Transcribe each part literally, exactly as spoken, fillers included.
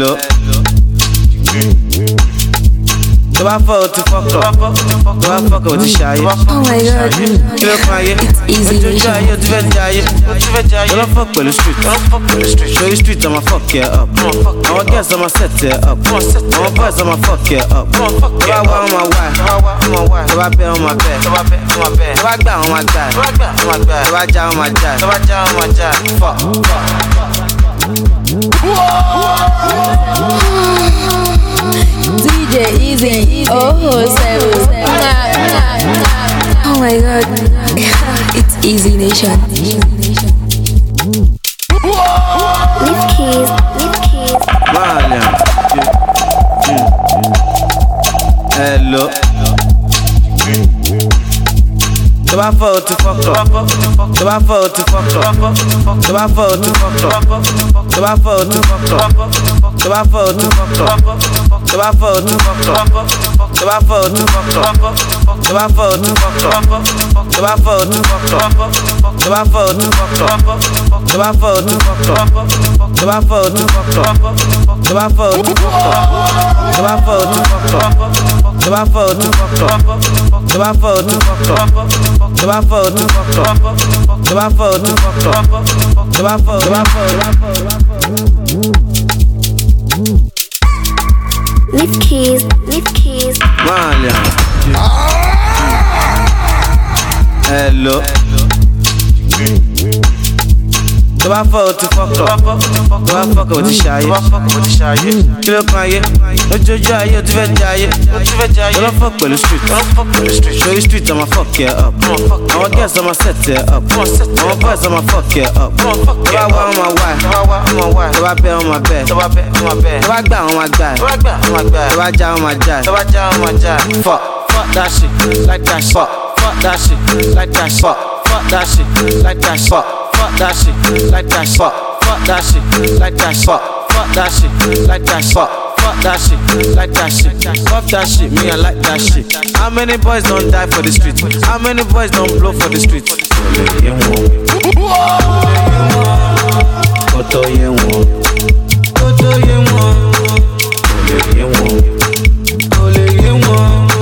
Hello. Do I fuck to fuck up? Do I fuck with the shy? Oh my god, it's easy. Do I fuck with the street? Show you street, I'ma fuck you up. I'ma guess I'ma set you up. I'ma buzz, I'ma fuck you up. Do I want my wife? Do I bet on my bed? Do I gbà on my guy? Do I jà on my guy? Fuck. D J Easy, oh seven. Oh my god, it's Easy Nation. Lift keys, lift keys. Malian. Hello. Do I fuck to fuck up? Do I fuck to fuck up? Do I fuck to fuck up? Do I fuck to fuck up? Do I fuck to fuck up? Do I fuck to fuck up? Do I fuck to fuck up? Do I fuck to fuck up? Do I fuck to fuck up? Do I fuck to fuck up? Do I fuck to fuck up? Do I fuck to fuck up? Do I fuck to fuck up? Do I fuck to fuck up? Do I fuck to fuck up? Do I fuck to fuck up? Do I fuck to fuck up? Do I fuck to fuck up? Do I fuck? Do I fuck? Lift keys, lift keys. Malian. Hello. Do I fuck to fuck up? Do I fuck with the shy? Kilo kan ye, ojojo aye o ti fẹ́ jayé. Do I fuck with the street? Show you street, I'ma fuck you up. I'ma guess I'ma set you up. I'ma buzz, I'ma fuck you up. Do I want my wife? Do I bet on my bed? Do I gbà on my guy? Do I jà on my guy? Fuck, fuck that shit, like that shit. Fuck that shit, like that shit. Fuck that shit, like that shit. Fuck that shit, like that shit. Fuck that shit, like that shit. Fuck that shit, like that shit. Fuck that shit, like that shit. Fuck that shit, me I like that shit. How many boys don't die for the street? How many boys don't blow for the street? Koto yenwo, koto yenwo, kole yenwo, kole yenwo,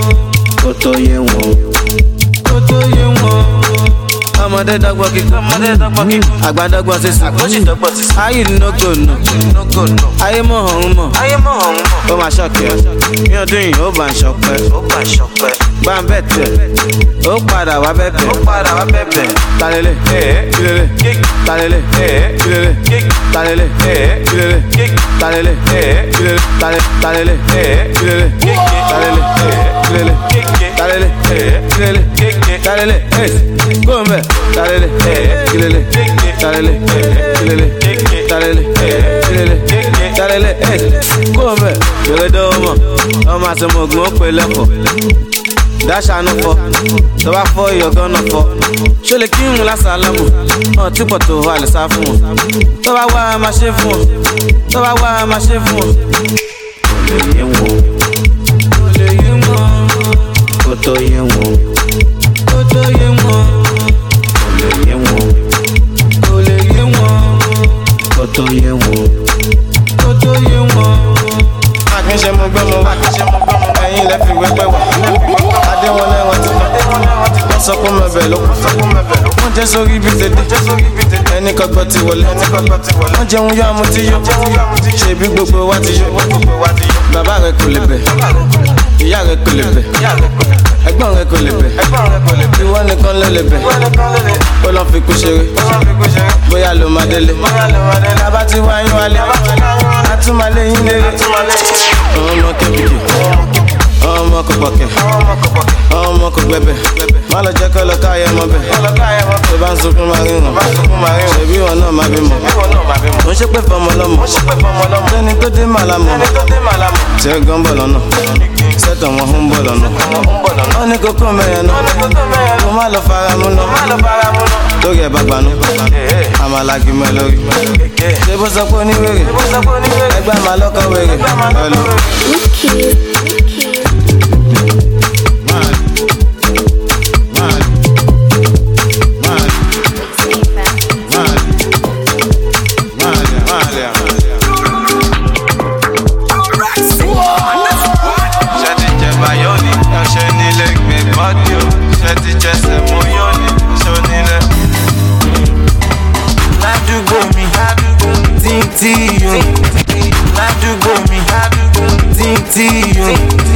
koto yenwo, koto yenwo. Ọmọdé dọ́gbọ́n kíkọ́, ọmọdé dọ́gbọ́n kíkọ́, àgbà dọ́gbọ́n sísè, àgbọ̀nsì dọ́gbọ́n sísè. Ayé nnogo nù, nnogo nù. Ayé mọ̀ ọ̀hún mọ̀, ayé mọ̀ ọ̀hún mọ̀. Ó máa ṣọ́ọ̀kì ẹ̀, ní ọdún yìí ó bá ń ṣọpẹ́, ó bá ń ṣọpẹ́. Gbá ń bẹ̀ tẹ̀, ó padà wá bẹ̀bẹ̀, ó padà wá bẹ̀bẹ̀. Talele, kílele, talele, kílele, talele, kílele, talele, kílele, talele, kílele, talele, kílele, talele, kílele, talele, go mbẹ. Talele, kílele, talele, kílele, talele, kílele, talele, go mbẹ. Kílele dọ́wọ́ mọ̀, ọmọ àti ọmọ ogun ó pè lẹ́fọ̀. Dáṣà ló fọ, tó bá fọ ìyọ̀gán náà fọ. Ṣó lè kí n lásàlámù, ọ̀ tí pọ̀ tó wà lè sá fún wọn. Tó bá wá a máa ṣe fún wọn, tó bá wá a máa ṣe fún wọn. Kò lè yé wọn, kò lè yé wọn, kò tó yé wọn, kò tó yé wọn, kò lè yé wọn, kò lè yé wọn, kò tó yé wọn, kò tó yé wọn. Àkínṣe mo gbẹ́ mo wá, ẹ̀yin lẹ fi wẹ́pẹ́ wá. Adéwọ̀n lẹ́wọ̀n ti tán, wọ́n sọ pé mẹ́bẹ̀ ló kù. Wọ́n jẹ́ sórí ibi tètè, ẹni kọ́gbọ́n ti wọlé. Wọ́n jẹun yá mo ti yó, ṣebí gbogbo wa ti yó. Bàbá rẹ̀ kò lè bẹ̀, ìyá rẹ̀ kò lè bẹ̀, ẹ̀gbọ́n rẹ̀ kò lè bẹ̀, ìwọ nìkan ló lè bẹ̀. Ó lọ fi kú ṣeré, bóyá ló máa délé. Bàbá ti wá yín wálé, a tún máa lé yín léré. Ọmọ kébìkì, ọmọ kò pọ̀kẹ́, ọmọ kò gbẹ̀bẹ̀. Má lọ jẹ́ kọ́ lọ káyẹ̀ mọ́ bẹ̀. Tó bá ń sunkún máa rí wọn, ṣèbí wọn náà máa bí mọ̀. Mo ṣe pé fọmọ lọ́mọ, sẹ́ni tó dé màlá mọ̀. Tí ẹ gan bọ̀ lọ́nà, sẹ́tọ̀ wọn ń bọ̀ lọ́nà. Wọ́n ní kókó mẹ́yẹn náà, mo má lọ fara mú náà. Lórí ẹ̀ bá gbanú, àmàlàgì mọ́ lórí. Ṣé bó sọ pé oníwèrè, ẹgbẹ́ àmà lọ́kọ̀ wèrè. Tintinho.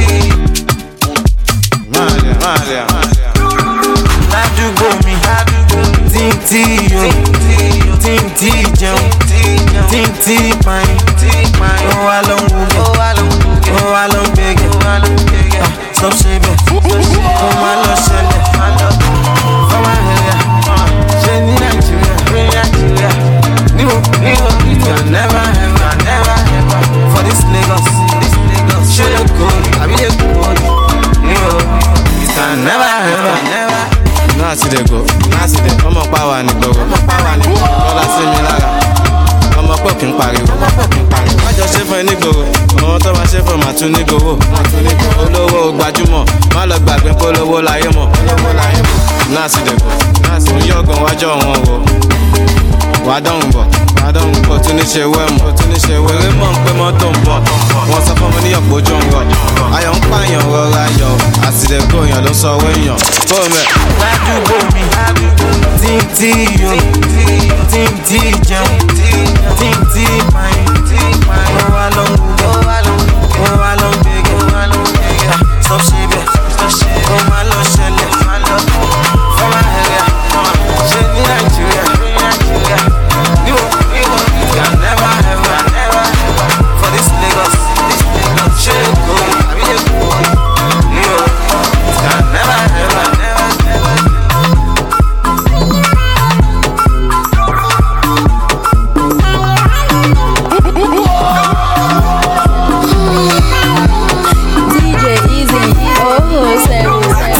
Malha, malha, ládùúgbò mi. Tintinho, Tintinho, Tintin mine. Oh, I long boogie, oh, I long biggie. Stop shaving, oh, my love shelley. For my hair, she need Nigeria, bring Nigeria. New, new, you can never, ever, never, ever. For this Lagos, this Lagos, show your code, I mean your code. You can never, ever, never. Now I see they go, now I see they come up power and go, come up power and go. All I see me like. I'm a fucking party, I'm a fucking party. I just say for any go, I'm to my chef for my two nigga. Olówó gbajúmọ̀, má lọ gbàgbé polówó láyé mọ̀. Náà sì dẹ̀ kọ́, mo yọ̀ gan wájọ́ wọn wò. Wà á dọ̀hùn bọ̀, wà á dọ̀hùn bọ̀, tún ní ṣe wẹ́ mọ̀, tún ní ṣe wẹ́. Eré mọ̀ ń pé mọ́tò ń bọ̀, wọ́n sọ fún mi ní ọ̀pọ̀ ojú ń rọ̀. Ayọ̀ ń pààyàn rọra yọ̀, àsìdẹ̀kọ̀ èèyàn ló sọ owó èèyàn. Bóòmẹ̀. Ládùúgbò mi, Tintinho, Tintin jẹun, Tintin mine. Oh, I long boogie, oh, I long biggie. Stop shaving, oh, my love shelley. For my hair, she need Nigeria. You, you, you can never, ever, never. For this Lagos, this Lagos, she go, I mean you go. You, you can never, ever, never, never. D J Easy, oh, seven,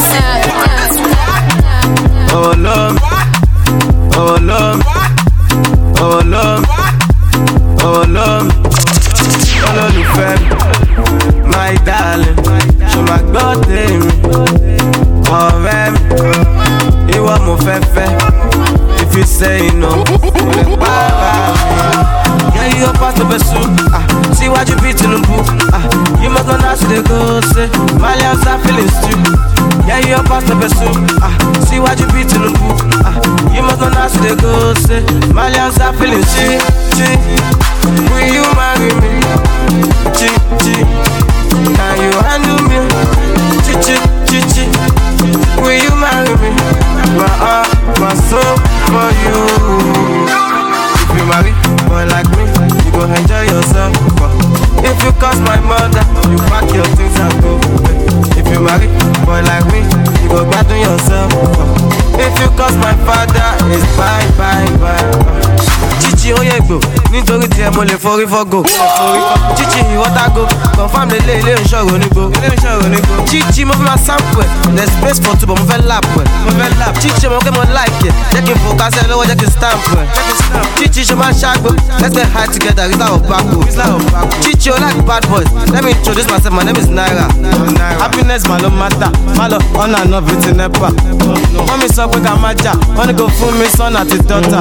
Oh no, oh no, oh no, oh no, olólùfẹ́ mi, my darling, ṣo ma gbọ́ tèmi, ọ̀rẹ́ mi, ìwọ mo fẹ́ fẹ́, if you say no, mo lè para mi. Yeah, you up to pursue, ah, síwájú bí Tinubu, ah, you must know how to go, say, Malians are feeling stupid. Yeah, you up to pursue, ah, síwájú bí Tinubu, ah, you must know how to go, say, Malians are feeling stupid. Will you marry me? Chi, chi, can you handle me? Chi, chi, chi, chi, will you marry me? My heart, my soul for you. If you marry, boy like me, you go enjoy yourself. If you cause my mother, you pack your things and go. If you marry, boy like me, you go back to yourself. If you cause my father, it's bye, bye, bye. Chichi oyegbo, nítorí tí ẹ mo lè forí fọ́gò. Chichi ìwọ́tàgò, confam lè lé ilé ìṣòro onígbò. Chichi mo fi máa sample ẹ̀, there's space for two but mo fẹ́ lap ẹ̀. Chichi mo kẹ́ mo like ẹ̀, jẹ́ kí n fò kásẹ̀ lọ́wọ́ jẹ́ kí n stamp ẹ̀. Chichi ṣe máa ṣàgbó, let's get high together, it's our backo. Chichi o like bad boys, let me introduce myself, my name is Naira. Happiness ma ló matter, má lọ ọ̀nà àná bíi ti nepa. Wọ́n mi sọ pé ká má jà, wọ́n ní kò fún mi sọ́nà àti dọ́tà.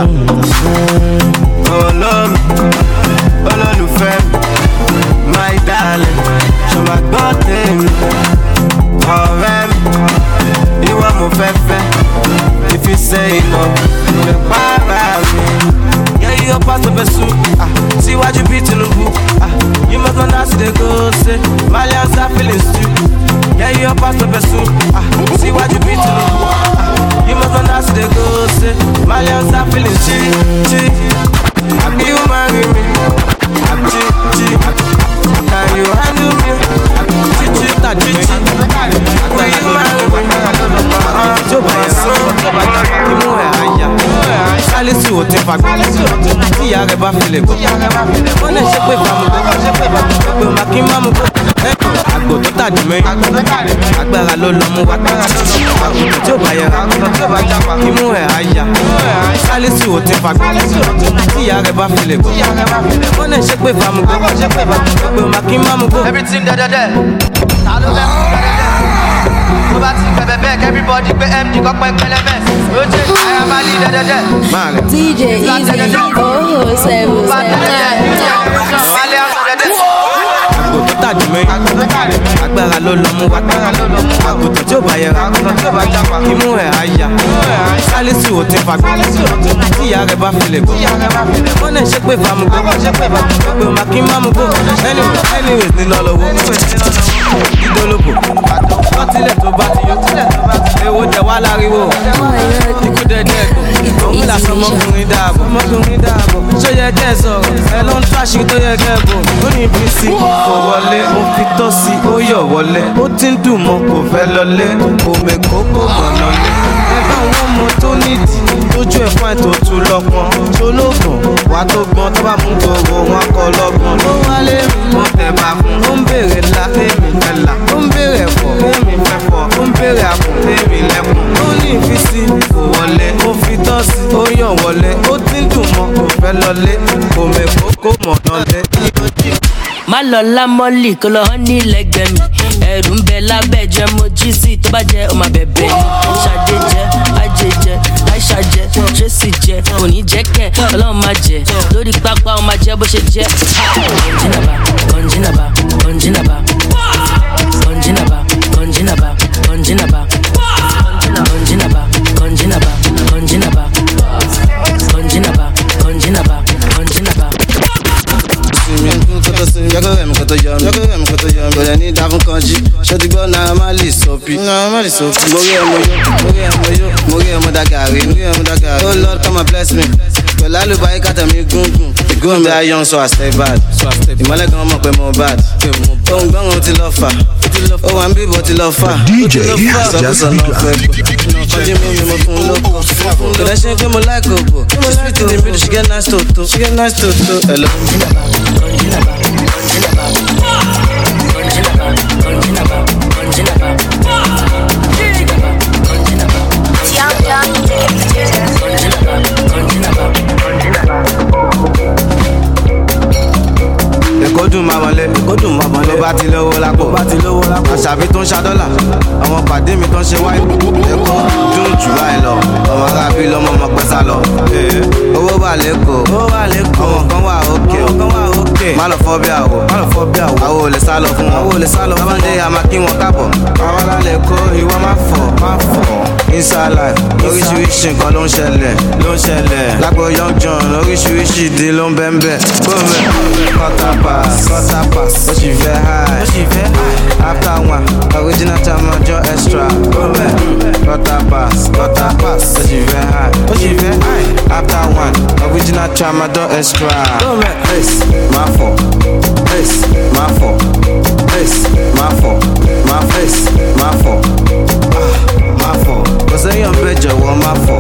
Olómi, olólùfẹ́ mi, my darling, ṣo ma gbọ́ tèmi, ọ̀rẹ́ mi, ìwọ mo fẹ́ fẹ́, if you say no, mo lè para mi. Yeah, you up to pursue, ah, síwájú bí Tinubu, ah, you must know how to go, say, Malians are feeling stupid. Yeah, you up to pursue, ah, síwájú bí Tinubu, ah, you must know how to go, say, Malians are feeling stupid. Will you marry me? Chi, chi, can you handle me? Chi, chi, chi, chi, will you marry me? My soul, imú ẹ̀ àyà. Sálísù ò ti fàgbé, tí ìyá rẹ̀ bá fi lè gbọ́. Wọ́n lè ṣe pé bàmùgbò, pé màá kí n má mú gbó. Àgbò tó tàdí mẹ́yìn, agbára ló lọ mú wa. Àgùntàn tí ò bá yẹra, imú ẹ̀ àyà. Sálísù ò ti fàgbé, tí ìyá rẹ̀ bá fi lè gbọ́. Wọ́n lè ṣe pé bàmùgbò, pé màá kí n má mú gbó. Everything dẹ́dẹ́dẹ́, ta ló fẹ́ fún dẹ́dẹ́dẹ́? Tó bá ti bẹ̀bẹ̀ bẹ́ẹ̀ everybody pé M D kọ́pẹ́ pẹlẹbẹ. Ó jẹ́ àyàbálí dẹ́dẹ́dẹ́. D J Easy, oh, seven, Wálé àwọn dẹ́dẹ́. Àgbò tó tàdí mẹ́yìn, agbára ló lọ mú wa. Àgùntàn tí ò bá yẹra, imú ẹ̀ àyà. Sálísù ò ti fàgbé, tí ìyá rẹ̀ bá fi lè gbọ́. Wọ́n lè ṣe pé bàmùgbò, pé màá kí n má mú gbó. Anyways ní lọ lọ́wọ́. gẹ́gẹ́ bò ó ní bí sí kò wọlé mo fi tọ́ sí ó yọ̀ wọlé ó ti ń dùn mọ́ kò fẹ́ lọlé òmè kókó mọ̀nà lé ẹ bá wọn ọmọ tó nídìí lójú ẹ̀ fún ètò tún lọ́gbọ́n ṣolóògùn wà tó gbọ́n tó bá mú gbogbo wọn kọ́ lọ́gbọ́n ló wálé mi mo tẹ̀ bá fún ó ń béèrè ńlá èmi fẹ́ là ó ń béèrè ẹ̀fọ́ èmi fẹ́ fọ́ ó ń béèrè àpò èmi lẹ́kùn ó ní ìfisí kò wọlé mo fi tọ́ sí ó yàn wọlé ó ti ń dùn mọ́ kò fẹ́ lọlé òmè kókó mọ̀nà lé ní ojú. má lọ lámọ́lì kó lọ hàn ní lẹ́gbẹ̀ẹ́ mi ẹ̀rù ń bẹ lábẹ́ jẹ́ mo jí sí tó bá jẹ́ ọmọ bẹ̀bẹ̀ ni ṣàdé jẹ́ ajé jẹ́ aisha jẹ́ tracy jẹ́ òní jẹ́ kẹ́ ọlọ́run máa jẹ́ lórí pápá ọmọ jẹ́ bó ṣe jẹ́. kọ́njínàbà kọ́njínàbà kọ́njínàbà kọ́njínàbà kọ́njínàbà kọ́njínàbà kọ́njínàbà kọ́njínàbà kọ́njínàbà kọ́njínàbà kọ́njínàbà. Yàgò rẹ̀ mi kò tó yọ mi. Yàgò rẹ̀ mi kò tó yọ mi. Kò lè ní dáfún kan jí. Ṣé ti gbọ́ náà má lè sọ̀pì? Náà má lè sọ̀pì. Mo rí ẹ mo yó. Mo rí ẹ mo yó. Mo rí ẹ mo dàgàrí. Mo rí ẹ mo dàgàrí. Oh Lord come and bless me. Pẹ̀lú àlùbáyé kàtà mi gúngùn. Ìgún mi ayọ̀ so I stay bad. Ìmọ̀lẹ́ kan mọ̀ pé mo bad. Ohun gbọ́ngàn ti lọ fà. Ó wà ń bíbọ̀ ti lọ fà. D J just begun. Kọjí mi mi mo fún lóko. Kò dẹ́ ṣe pé mo like òbò. She sweet in the middle, she get nice toto. She get nice toto. Hello. Èkó dùn máa wọlé, èkó dùn máa wọlé. Tó bá ti lówó lápò, bá ti lówó lápò. Àṣàbí tó ń ṣa dọ́là, àwọn pàdé mi tó ń ṣe wáyé. Èkó dùn jù báyìí lọ, ọmọ arábí lọ́mọ ọmọ pẹ́ sá lọ. Owó wà lẹ́kọ̀ọ́, owó wà lẹ́kọ̀ọ́. Àwọn kan wà òkè, àwọn kan wà òkè. Má lọ fọ́ bí àwọ̀, má lọ fọ́ bí àwọ̀. Àwọ̀ ò lè sá lọ fún wọn, àwọ̀ ò lè sá lọ fún wọn. Tábàndé àmà kí wọn kábọ̀. Àwọn alálẹ̀ kó ìwọ má fọ̀, má fọ̀. Inside life, oríṣiríṣi nǹkan ló ń ṣẹlẹ̀, ló ń ṣẹlẹ̀. Lágbo Young John, oríṣiríṣi ìdí ló ń bẹ́ńbẹ́. Gómẹ̀, quarter pass, quarter pass. Ó sì fẹ́ high, ó sì fẹ́ high. After one, original Tamajo extra. Gómẹ̀, quarter pass, quarter pass. Ó sì fẹ́ high, ó sì fẹ́ high. After one, original Tamajo extra. Gómẹ̀, ace, máa fọ̀, ace, máa fọ̀, ace, máa fọ̀, máa face, máa fọ̀, ah, máa fọ̀. Kò sẹ́yìn ọ̀bẹ jọ̀wọ́ máa fọ̀,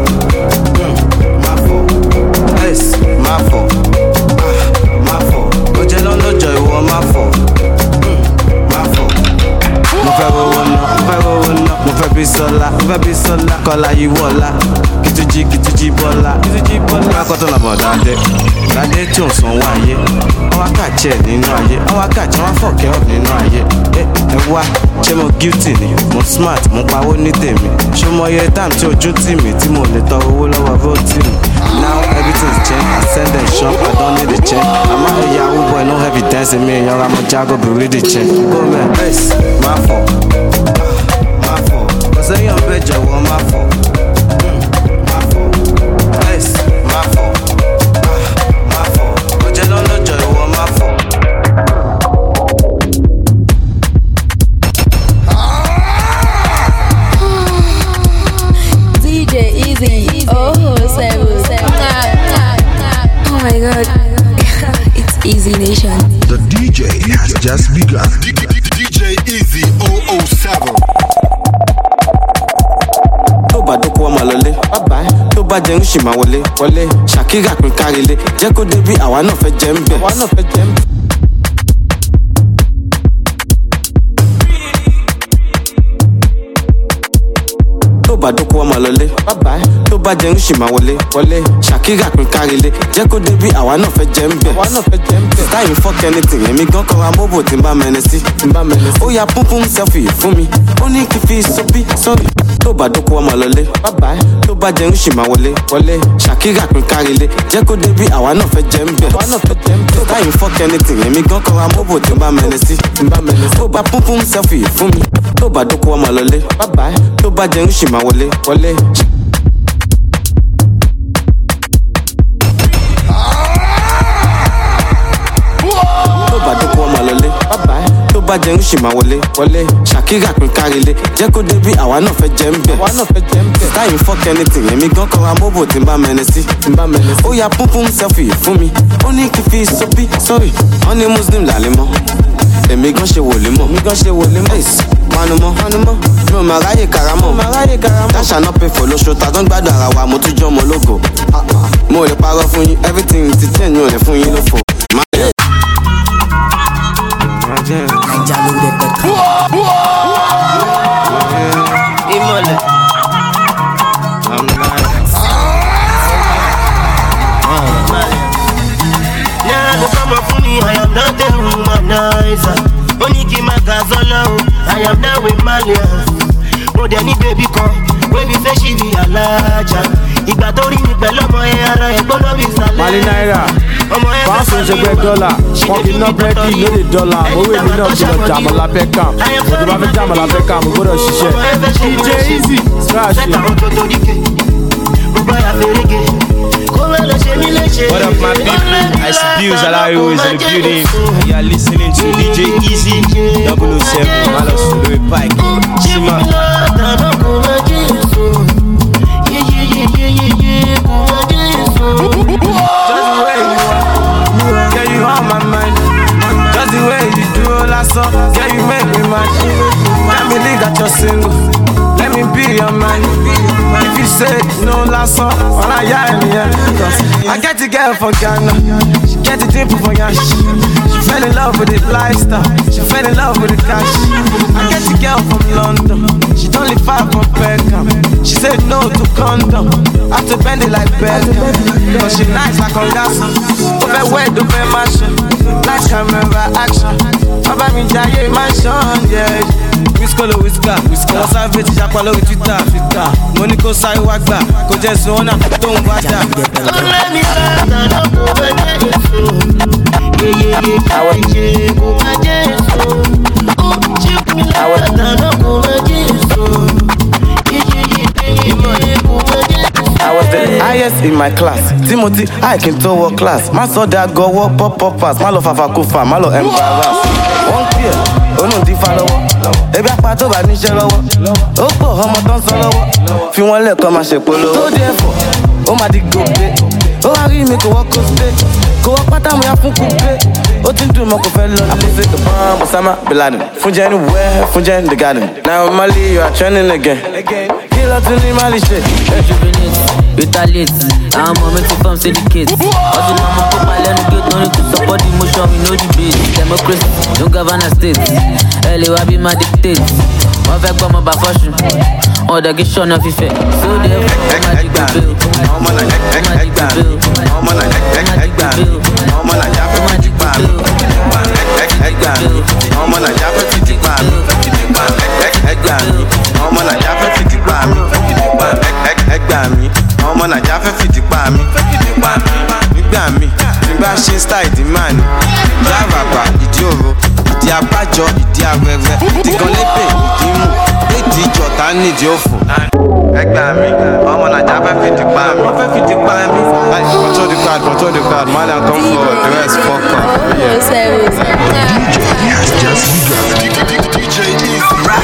máa fọ̀, ace, máa fọ̀, ah, máa fọ̀. Ó jẹ́ lọ́lọ́jọ́ ìwọ máa fọ̀, máa fọ̀. Mo fẹ́ rówó ná, mo fẹ́ rówó ná, mo fẹ́ bí sọ́lá, mo fẹ́ bí sọ́lá. Kọ́lá yìí wọ̀lá, kìtújì kìtújì bọ́lá, kìtújì bọ́lá. Akọ́tọ̀ náà bọ̀ dáadé, dáadé tí ò sanwó ayé. Wọ́n wá kàjẹ́ nínú ayé, wọ́n wá kàjẹ́ wọ́n fọ̀kẹ́ ọ̀ nínú ayé. Ẹ ẹ wá, ṣé mo guilty ni? Mo smart, mo pawó ní tèmi. Ṣé mo yẹ time tí ojú tì mí tí mo lè tọrọ owó lọ́wọ́ bó tì mí? Now everything's changed, I send them shop, I don't need a change. I'm out here, Yahoo boy, no evidence in me. Young, I'm a jago, be ready change. Go man, ace, my fault, my fault. Cause I ain't bet you want my fault, my fault. Ace, my fault, my fault. But you don't know you want my fault. D J Easy, oh seven, seven. Oh my God, it's Easy Nation. The D J has just begun. D J Easy oh oh seven. Tó bá dókó ọmọ lọlé, bàbá tó bá jẹun ṣì máa wọlé, wọlé. Ṣàkírà pín kárílé, jẹ́ kó débi àwa náà fẹ́ jẹ́ ń bẹ̀. Àwa náà fẹ́ jẹ́ ń bẹ̀. Tó bá dókó ọmọ lọlé, bàbá tó bá jẹun ṣì máa wọlé, wọlé. Ṣàkírà pín kárílé, jẹ́ kó débi àwa náà fẹ́ jẹ́ ń bẹ̀. Àwa náà fẹ́ jẹ́ ń bẹ̀. Táyì fuck anything, èmi gan kọ́ra mọ́bò tí ń bá mẹ́ni sí. Ó ya púnpún selfie fún mi, ó ní kí fi sọ́bí sọ́bí. Tó bá dókó ọmọ lọlé, bàbá tó bá jẹun ṣì máa wọlé, wọlé. Ṣàkírà pín kárílé, jẹ́ kó débi àwa náà fẹ́ jẹ́ ń bẹ̀. Àwa náà fẹ́ jẹ́ ń bẹ̀. Táyì fuck anything, èmi gan kọ́ra mọ́bò tí ń bá mẹ́ni sí. Ó bá púnpún selfie fún mi, tó bá dókó ọmọ lọlé, bàbá tó bá jẹun ṣì máa wọlé, wọlé. Tó bá dókó ọmọ lọlé, bàbá tó bá bá jẹun ṣì máa wọlé wọlé Shakira pín kárílé jẹ́ kó débi àwa náà fẹ́ jẹ́ ń bẹ̀ àwa náà fẹ́ jẹ́ ń bẹ̀ táyì fuck anything èmi gan kọ́ra mọ́bò tí n bá mẹ́nẹ sí ó ya pún fún selfie fún mi ó ní kí fi sọ́bí sorry wọ́n ní muslim làlẹ́ mọ́ èmi gan ṣe wòlé mọ́ mi gan ṣe wòlé mọ́ manumọ́ manumọ́ mi ò máa ráyè karamọ́ máa ráyè karamọ́ dáṣà náà pè fò lóṣù tá gan gbádùn ara wa mo tún jọ́ ọmọ ológo mo lè parọ́ fún yín everything ti tẹ̀ mi ò lè fún yín lófo. Ìmọ̀lẹ̀. Now the summer for me, I am not a womanizer. Only give my gas all out. I am now with Malia. More than any baby come, baby say she be a larger. Ìgbà tó rí mi pẹ̀lú ọmọ ẹ̀ ara ẹ̀ gbọ́dọ̀ bí sàlẹ̀. Mali naira, fáṣọ ìṣègbè dọ́là, wọ́n fi ná búrẹ́dì lórí dọ́là. Owó èmi náà gbọ́dọ̀ jàmọ̀ lábẹ́ kàm. Òtún bá fẹ́ jàmọ̀ lábẹ́ kàm, mo gbọ́dọ̀ ṣiṣẹ́. D J Easy, scratch it. What up, my people? I see Bills Alario is in the building. You are listening to D J Easy, double oh seven, Malos Louis Pike. Shima. Just the way you are, yeah, you on my mind. Just the way you do all that song, yeah, you make me mad. Can't believe that you're single. Let me be your man. If you say no last song, all I hear me, yeah. I get the girl from Ghana, she get the dimple from Yash. She fell in love with the lifestyle, she fell in love with the cash. I get the girl from London, she don't live far from Beckham. She said no to condom, I have to bend it like Beckham. Cause she nice like Ongasso, over wet, over mansion, like camera action. Baba mi jaye mansion, yeah. Whiskolo whisker, whisker. Wọ́n sáré ti japa lórí Twitter, Twitter. Mo ní kó sáré wá gbà, kó jẹ́ sùn ọ́nà tó ń wá jà. Ó lé mi látàná kó bẹ́ jẹ́ èso. Yeyeye káyé kó bẹ́ jẹ́ èso. Ó jí mi látàná kó bẹ́ jẹ́ èso. Yeyeye káyé kó bẹ́ jẹ́ èso. I was the highest in my class. Timothy, I can to work class. My saw that go walk pop pop pass. Malo fafa kufa, malo embarrass. One clear, oh no di follow. Ebi apa tó bá níṣẹ́ lọ́wọ́. Ó pọ̀ ọmọ tó ń sọ lọ́wọ́. Fi wọ́n lẹ́ẹ̀kan máa ṣe polówó. Tó dé ẹ̀fọ́, ó máa di gòkè. Ó wá rí mi kò wọ́ kó stay. Kò wọ́ pátá mo yá fún kúpé. Ó ti ń dùn mọ́ kò fẹ́ lọ. Àpèsè kò bọ́n Osama Bin Laden. Fún jẹ́ ní wẹ́, fún jẹ́ ní the garden. Now Mali, you are trending again. Kí ló tún ní Mali ṣe? Rejuvenate, retaliate, àwọn ọmọ mi ti form syndicate. Ọdún náà mo kópa lẹ́nu gate, no need to support the motion, we no debate. Democracy, no govern a state. Ẹ lè wá bí máa dictate. Wọ́n fẹ́ gbọ́ ọmọ bá fọ́ṣù. Wọ́n dẹ̀ kí ṣọ́nà fífẹ́. So therefore, ó máa di gbàgbé o. Ó máa di gbàgbé o. Ó máa di gbàgbé o. Ó máa di gbàgbé o. Ọmọ Nàìjíríà fẹ́ fi dìgbà mi. Ẹgbà mi. Ọmọ Nàìjíríà fẹ́ fi dìgbà mi. Ẹgbà mi. Ọmọ Nàìjíríà fẹ́ fi dìgbà mi. Nígbà mi, tí n bá ṣe style ìdí máa ní. Ìdí àràbà, ìdí òro, ìdí abájọ, ìdí arẹrẹ, ìdí kan lébè, ìdí mú, ìdí ìjọta nídìí òfò. Ẹgbà mi, ọmọ Nàìjíríà fẹ́ fi dìgbà mi. Wọ́n fẹ́ fi dìgbà mi. Control the crowd, control the crowd, man and come forward, the rest fuck up. D J has just begun. D J Easy.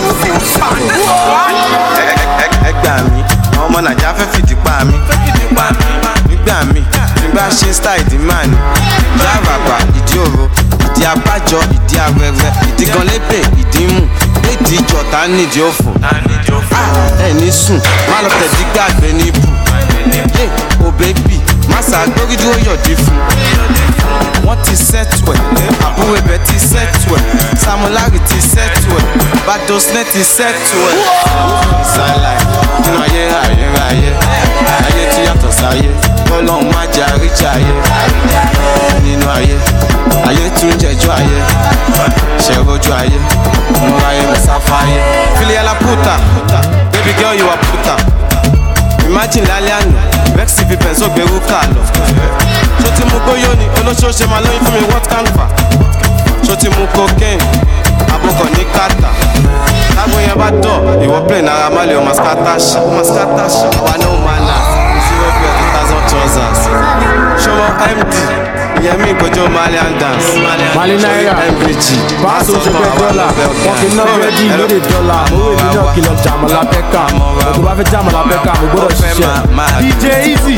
Ẹgbà mi, ọmọ Nàìjíríà fẹ́ fi dìgbà mi. Nígbà mi, tí n bá ṣe style ìdí máa ní. Ìdí àràbà, ìdí òro, ìdí abájọ, ìdí arẹrẹ, ìdí kan lébè, ìdí mú, ìdí ìjọta nídìí òfò. Ẹni sùn, má lọ tẹ̀dí gbàgbé níbù. Yé, o bébì, má ṣàgbórí dúró yọ̀dí fún. Wọ́n ti sẹ́tù ẹ̀, àbúrò ibẹ̀ ti sẹ́tù ẹ̀, Samolari ti sẹ́tù ẹ̀, Badosne ti sẹ́tù ẹ̀. Ìsàlàyé, nínú ayé ayérayé, ayé tí yàtọ̀ sáyé, Ọlọ́run má jẹ́ àríjà ayé. Nínú ayé, ayé tún jẹjọ́ ayé, ṣẹ̀rọ̀jú ayé, mo ráyé mo sáfà ayé. Filiya la puta, baby girl you are puta. Imagine lálẹ́ àná, Vexy fi pẹ̀sọ́ gbẹ̀rú kà lọ. Ṣó ti mú gbóyó ni olóṣooṣe máa lóyún fún mi what can fa? Ṣó ti mú cocaine, abúkọ̀ ní kàtà. Tágbó yẹn bá dọ̀, ìwọ play náírà má lè ọmọ skátàṣà. Ọmọ skátàṣà, àwa no manners, zero bread, one thousand trousers. Ṣọmọ M D, Yemi Kojo Malian dance. Mali Naira, Paso ṣe fẹ́ dọ́là, wọ́n fi ná búrẹ́dì lóde dọ́là, owó èmi náà kìlọ̀ jàmọ̀lá pẹ́ka, òtò bá fẹ́ jàmọ̀lá pẹ́ka, mo gbọ́dọ̀ ṣiṣẹ́. D J Easy,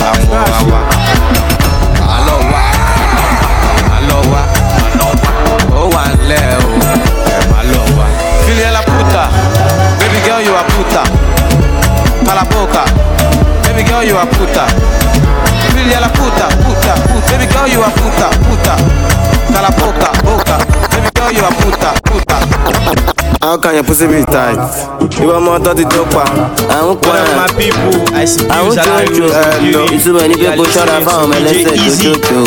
Àlọ́ wa, àlọ́ wa, ó wà nílẹ̀ o, ẹ̀ má lọ wa. Filiela puta, baby girl you are puta, Calaboca, baby girl you are puta. Filiela puta, puta, puta, baby girl you are puta, puta, Calaboca, boca, baby girl you are puta, puta. How can your pussy be tight? You want more thirty dopa? I won't What up, my people? I see you, Salah, you, you, you see many people shut up for me. Let's say you, you,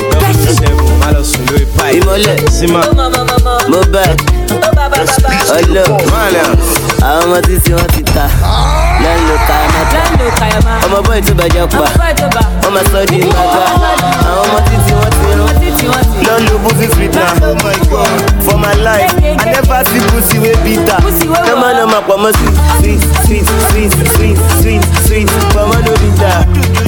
you. Imole, Sima, Mobile, hello, Malian. Àwọn ọmọ títí wọn ti ta lẹ́nu kayamata. Ọmọ bọ́ọ̀ tó bàjẹ́ pa, ọmọ sọ di màgá. Àwọn ọmọ títí wọn ti rán. Lọ́ọ̀lù pussy sweet na. For my life, I never see pussy wey bitter. Nọ́mà nọ́mà pọ̀mọ́ sweet sweet sweet sweet sweet sweet pọ̀mọ́ no bitter.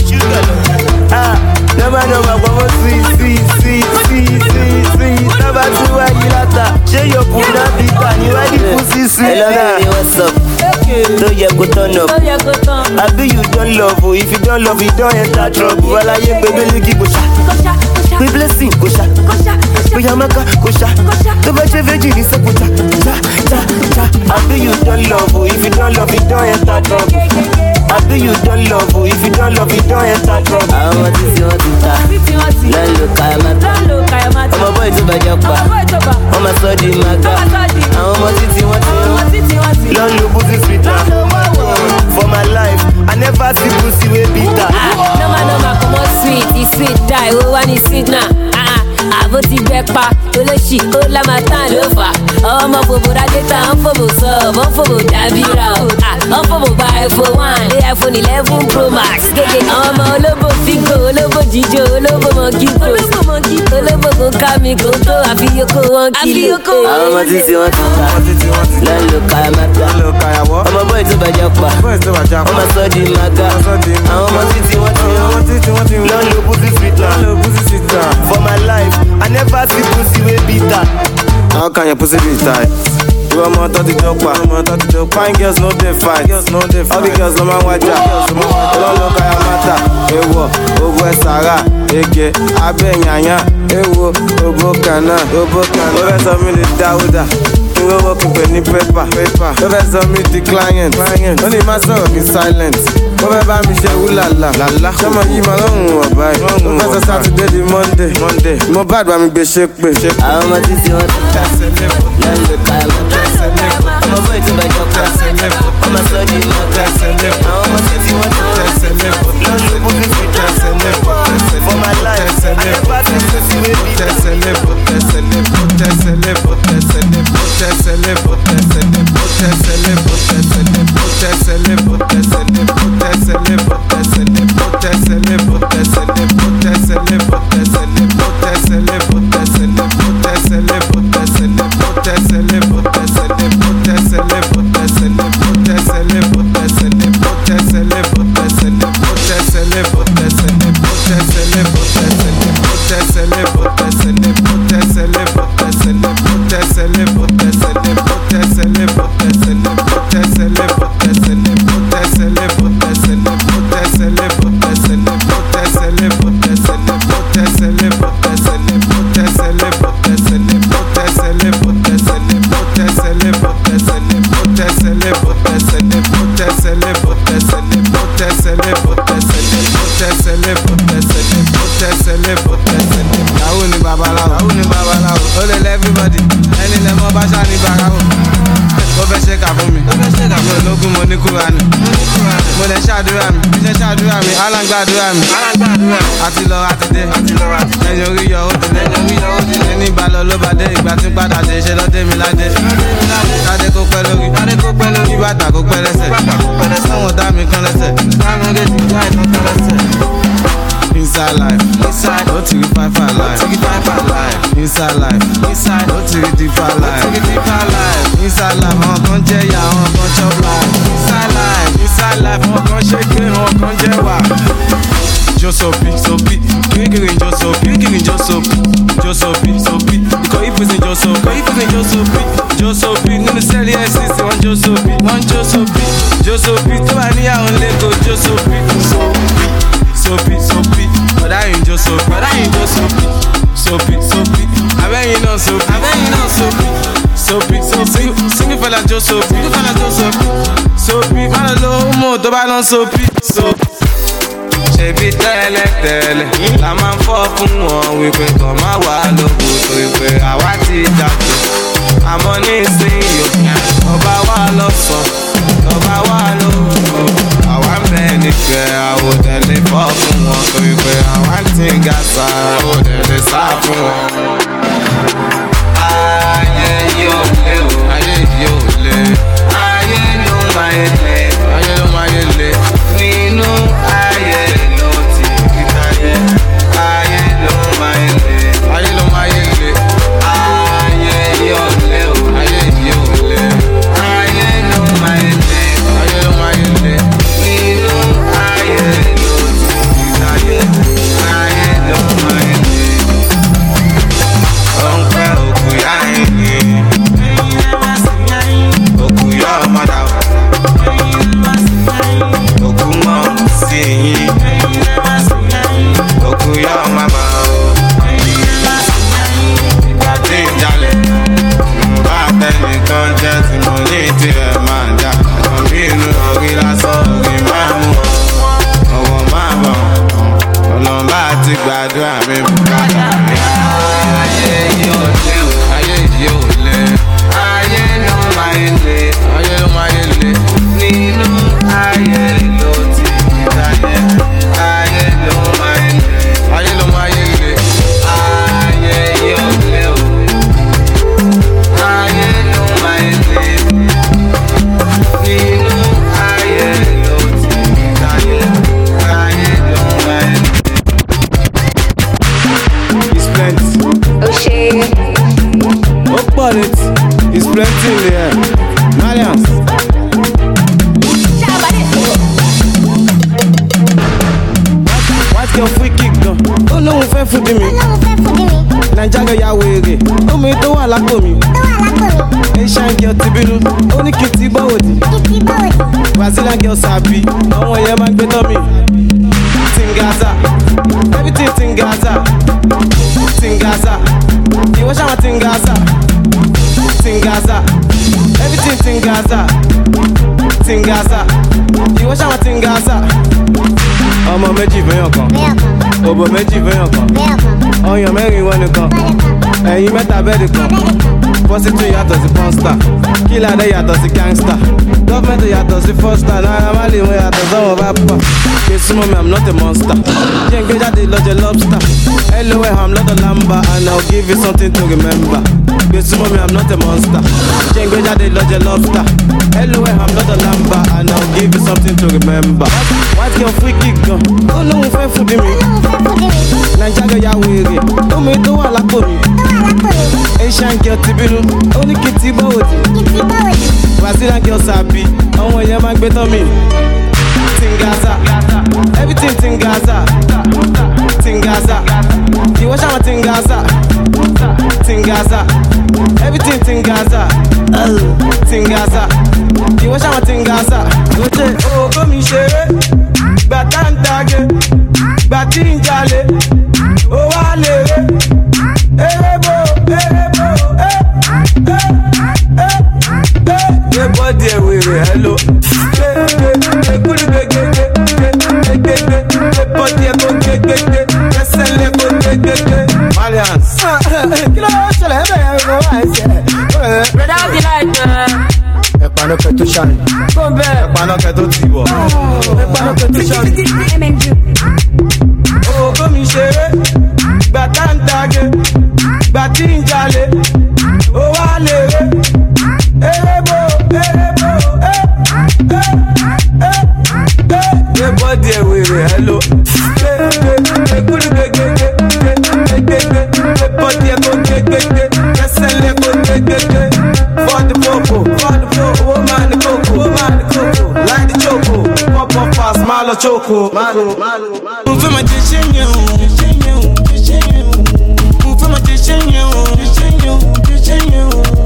Ah, nọ́mà nọ́mà pọ̀mọ́ sweet sweet sweet sweet sweet sweet. Nọ́mà tí wọ́n yí látà, ṣé yóò kú náà bitter ni wọ́n di pussy sweet na. Hello, what's up? No, you go turn up. I be you don't love, oh. If you don't love, you don't enter trouble. While I ain't baby, look go sha. We blessing, go sha. We yamaka, go sha. The beche veggie is a go cha, cha, cha, cha. I be you don't love, oh. If you don't love, you don't enter trouble. I be you don't love, oh. If you don't love, you don't enter trouble. I want to see what you ta. Lalo kayamata. I'm a boy to bajapa. I'm a study maga. I'm a titi wati. Lalo pussy sweet na. For my life, I never see pussy wey bitter. No man, no man, come on sweet, it's sweet die. Oh, one is sweet now. Ah, àbó ti bẹ́ pa, olóṣì ó lámà tán ló fà. Ọmọ fòbò rádẹ́ta, ń fòbò sọ, ń fòbò dábìrà o. Ń fòbò gba iPhone one, lé iPhone eleven Pro Max. Gègé ọmọ olóbò fígò, olóbò jíjó, olóbò mọ̀kí post. Olóbò kò ká mi kò tó, àfiyókò wọn kìlò. Àwọn ọmọ títí wọn ti ta, lẹ́nu kayamata. Ọmọ bọ́ọ̀ tó bàjẹ́ pa, ọmọ sọ di màgá. Àwọn ọmọ títí wọn ti rán, lọ́nà pussy sweet na. For my life, I never see pussy wey bitter. How can your pussy be tight? You want more thirty dopa? Fine girls no dey fight. All the girls no man waja. Don't look at your matter. Ewo, obo esara, ege, abe nyanya. Ewo, obo kana, obo kana. Obe so me the dauda. Kingo working penny paper, paper. Obe so me the client, client. Only my son working silent. Obe ba mi she ulala, lala. Ṣọmọ yìí ma lọ́rùn wọ̀ báyìí. Obe so Saturday di Monday, Monday. Mo bad ba mi gbé ṣépè. Àwọn ọmọ títí wọn ti ta. Lẹ́nu kayamata. I'm a boy to my job. I'm a study mother. I'm a city one. For my life, I never see pussy with me. Gbàdúrà mi, àti lọ àti dé, ẹ̀yìn orí yọ ó ti lé, ẹni bá lọ ló bá dé, ìgbà tí ń padà dé, ṣe lọ́dé mi ládé. Kádé kó pẹ́ lórí, kí bàtà kó pẹ́ lẹ́sẹ̀, sọ́wọ́n dá mi kán lẹ́sẹ̀, inside life, inside, ó ti rí five alive, inside life, inside, ó ti rí deeper life, inside life, àwọn kan jẹ́ ìyá, àwọn kan chop life, inside life, inside life, àwọn kan ṣe gbé, àwọn kan jẹ́ wà. Just so big, so big, kiri kiri just so, kiri kiri just so. me Josopi, Josopi, nínú sẹ́ẹ̀lì F C C wọ́n Josopi, wọ́n Josopi, Josopi, tó bá níyàwó lẹ́kọ̀ọ́ Josopi, Sopi, Sopi, ọ̀dà yìí Josopi, ọ̀dà yìí Josopi, Sopi, Sopi, abẹ́yìn náà Sopi, abẹ́yìn náà Sopi, Sopi, Sopi, single fella Josopi, single fella Josopi, Sopi, má lọ lọ́wọ́ mọ́ tó bá lọ Sopi, Sopi. Ṣebí tẹ́lẹ̀tẹ́lẹ̀ la máa ń fọ́ fún wọn wípé kàn má wà lóko torí pé àwa ti dàgbà. Àmọ́ nísìnyí ọba wa lọ́sàn, ọba wa lóko. Àwa ń bẹ nífẹ̀ẹ́ àwọn tẹ̀lé fọ́ fún wọn torí pé àwa ti ń ga sa àwọn tẹ̀lé sá fún wọn. Ayé yóò lé o, ayé yóò lé. Ayé ló máa yé lé, ayé ló máa yé lé. Nínú ayé ló ti fi táyé, ayé ló máa yé lé, ayé ló máa yé lé. Ayé yóò lé o, ayé yóò lé. Ayé ló máa yé lé, ayé ló máa yé lé. Nínú ayé ló ti fi táyé, ayé ló máa yé lé. Ó ń pẹ́ òkú yá ẹ̀yìn, òkú yá ọmọdé. Òkú mọ́ sí yín, òkú yá màmá o. Ìgbà tí ń jalè, bá tẹnìkan jẹ́ tí mo ní tirẹ̀ máa jà. Ẹ̀fọn bí inú orí lásán orí máa mú ọ. Ọ̀wọ̀ máa bọ̀, ọlọ́mbà ti gbàdúrà mi bùkátà mi. Ayé yóò lé o, ayé yóò lé. Ayé ló máa yé lé, ayé ló máa yé lé. Nínú ayé ló ti fi táyé, ayé ló máa yé lé, ayé ló máa yé lé. Ayé yóò lé o, ayé ló máa yé lé. Nínú ayé ló ti fi táyé, ayé ló máa yé lé. It's plenty. Oh shit. Oh, but it. It's plenty in the air. Malians. White girl free kick gan. Ó lóun fẹ́ fún di mi. Naija girl ya wèrè. Omi tó wà lápò mi. Asian girl ti bínú. Ó ní kí n ti bọ́wòdì. Brazilian girl sàbí. Àwọn yẹn máa ń gbé tọ́ mi. Tingaza. Everything Tingaza. Tingaza. Ìwọ ṣáà Tingaza. Tingaza. Everything Tingaza. Tingaza. Ìwọ ṣáà Tingaza. Ọmọ méjì fẹ́yàn kan, òbò méjì fẹ́yàn kan, ọyàn mẹ́rin wọn nìkan, ẹ̀yin mẹ́ta bẹ́ẹ̀dì kan, pọ́sítù yàtọ̀ sí pọ́nstà, kílàdé yàtọ̀ sí gángstà, gọ́fẹ̀mẹ̀tì yàtọ̀ sí fọ́stà, náírà má lè mú yàtọ̀ sọ́wọ́n bá pọ̀, kí súnmọ́ mi I'm not a monster, jẹ́ ń gbé jáde lọ́jọ́ lobster, L O M I'm not a lamba and I'll give you something to remember, kí súnmọ́ mi I'm not a monster, jẹ́ ń gbé jáde lọ́jọ́ lobster, L O M I'm not a lamba and I'll give you something to remember. White girl free kick gan, ó lóun fẹ́ fún di mi. Naija girl ya wèrè, omi tó wà lápò mi. Asian girl ti bínú, ó ní kí n ti bọ́wòdì. Brazilian girl sàbí, àwọn yẹn máa ń gbé tán mi. Tingaza, everything Tingaza. Tingaza, ìwọ ṣáà Tingaza. Tingaza, everything Tingaza. Tingaza, ìwọ ṣáà Tingaza. Oje ògo mi ṣeré, gbà tá ń tagé, gbà tí ń jalè, ó wá lè ré. Erébó, erébó, eh, eh, eh, eh. Gbé bọ́dì ẹ̀ wèrè ẹ̀ lò. Gbé gbé gbé kúlù gbé gbé gbé gbé gbé gbé gbé gbé bọ́dì ẹ̀ kó gbé gbé gbé ẹsẹ̀ lẹ̀ kó gbé gbé gbé. Malians. Kí ló ṣẹlẹ̀ ẹ̀ bẹ̀rẹ̀ ẹ̀ lọ́wọ́ àìsẹ̀? Brother, how be like man? Ẹ̀pànà kẹtó ṣàní. Ẹ̀pànà kẹtó ti wọ̀. Ẹ̀pànà kẹtó ṣàní. Ògo mi ṣeré, gbà tá ń tagé, gbà tí ń jalè, ó wá lè ré. Erébó, erébó, eh, eh, eh, eh. Gbé bọ́dì ẹ̀ wèrè ẹ̀ lò. Gbé gbé gbé kúrú gbé gbé gbé gbé gbé gbé gbé gbé bọ́dì ẹ̀ kó gbé gbé gbé kẹsẹ̀ lẹ̀ kó gbé gbé gbé. Fọ́ọ̀dù pòpò, fọ́ọ̀dù pòpò, owó máa ní kókò, owó máa ní kókò, láì ní jókòó, pọ́pọ́ fast máa lọ jókòó. Mo fẹ́ máa jẹ ṣé yẹn o, mo fẹ́ máa jẹ ṣé yẹn o, ṣé yẹn o, ṣé yẹn o.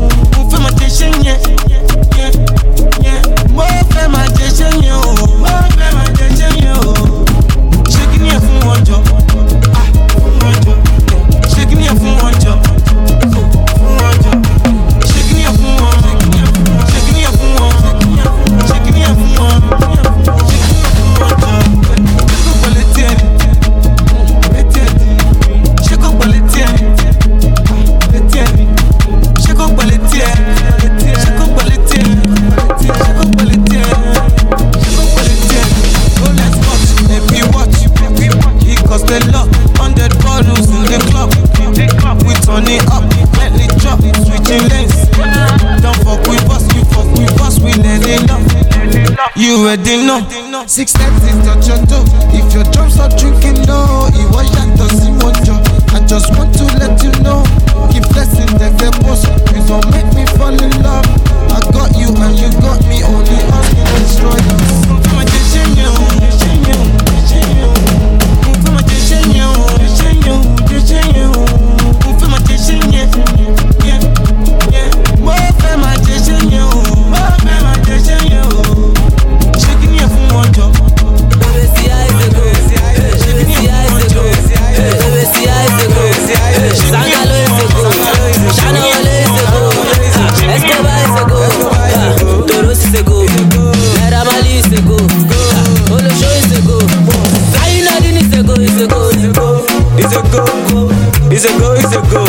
you ready now. Six thirty touch your toe. If your drums are drinking, no, it was just a mojo. I just want to let you know. Keep blessing the boss. You don't make me fall in love. I got you and you got me. Only us can destroy us. My J-J-Yo, J-J-Yo, J-J-Yo. My J-J-Yo, J-J-Yo, J-J-Yo. My J-J-Yo, yeah, yeah. More for my J-J-Yo, more for my J-J-Yo. Shaking your phone on top. Baby, see how it's a go. Baby, see how it's a go. Baby, see how it's a go. Sangalo is a go. Shana Wale is a go. Escobar is a go. Toros is a go. Naira Marley is a go. Olosho is a go. Zainadine is a go. Is a go. It's a go. It's a go. It's a go.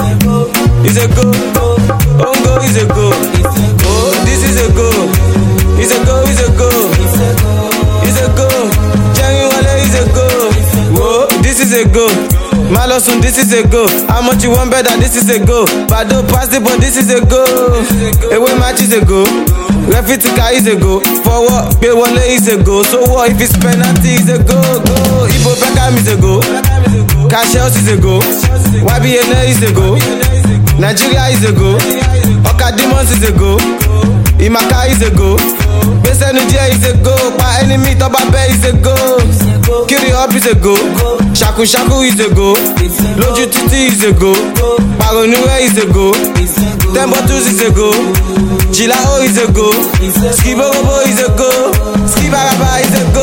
It's a go. Ongo is a go. Oh, this is a go. It's a go. It's a go. It's a go. Jerry Wale is a go. Whoa, this is a go. Malosun, this is a go. How much you want better? This is a go. Bado pass the ball, this is a go. Away match is a go. Refitika is a go. Forward, Bewale is a go. So what if it's penalty is a go? Go. Ibo Beckham is a go. Cassius is a go. Y B N A is a go. Nigeria is a go. Okadimos is a go. Imaka is a go. Besenudia is a go. Pa enemy Tobabe is a go. Kiri up is a go. Shaku Shaku is a go. Loju Titi is a go. Paronue is a go. Tembotus is a go. Chilao is a go. Skiborobo is a go. Skibaraba is a go.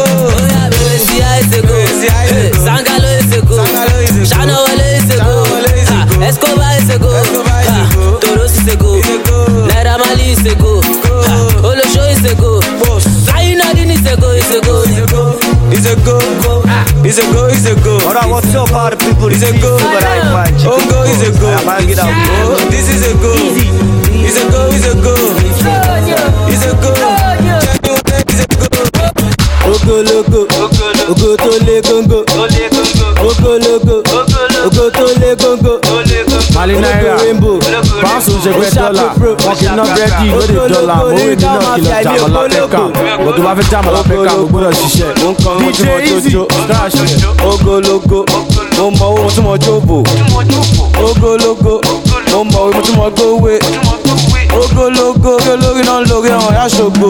Sia is a go. Sangalo is a go. Shana Wale is a go. Escobar is a go. Toros is a go. Naira Marley is a go. Olosho is a go. Zainadine is a go. Is a go. It's a go. It's a go. It's a go. Alright, what's up, all the people? It's a go. Ongo is a go. Oh, this is a go. It's a go. It's a go. It's a go. It's a go. Ogo logo, ogo to le gongo, ogo logo, ogo to le gongo. Mali naira, bounce on the dollar, walking up ready, no the dollar, mo we di no kilo jam la peka, mo to ba fe jam la peka, mo gbọ́dọ̀ ṣiṣẹ́. Mo nkan mo ti mo jojo, crash. Ogo logo, mo mọ owó mo tún mọ jobo. Ogo logo, mo mọ owó mo tún mọ gowe. Ogo logo, olórí náà lórí ọ̀hún yá ṣògo.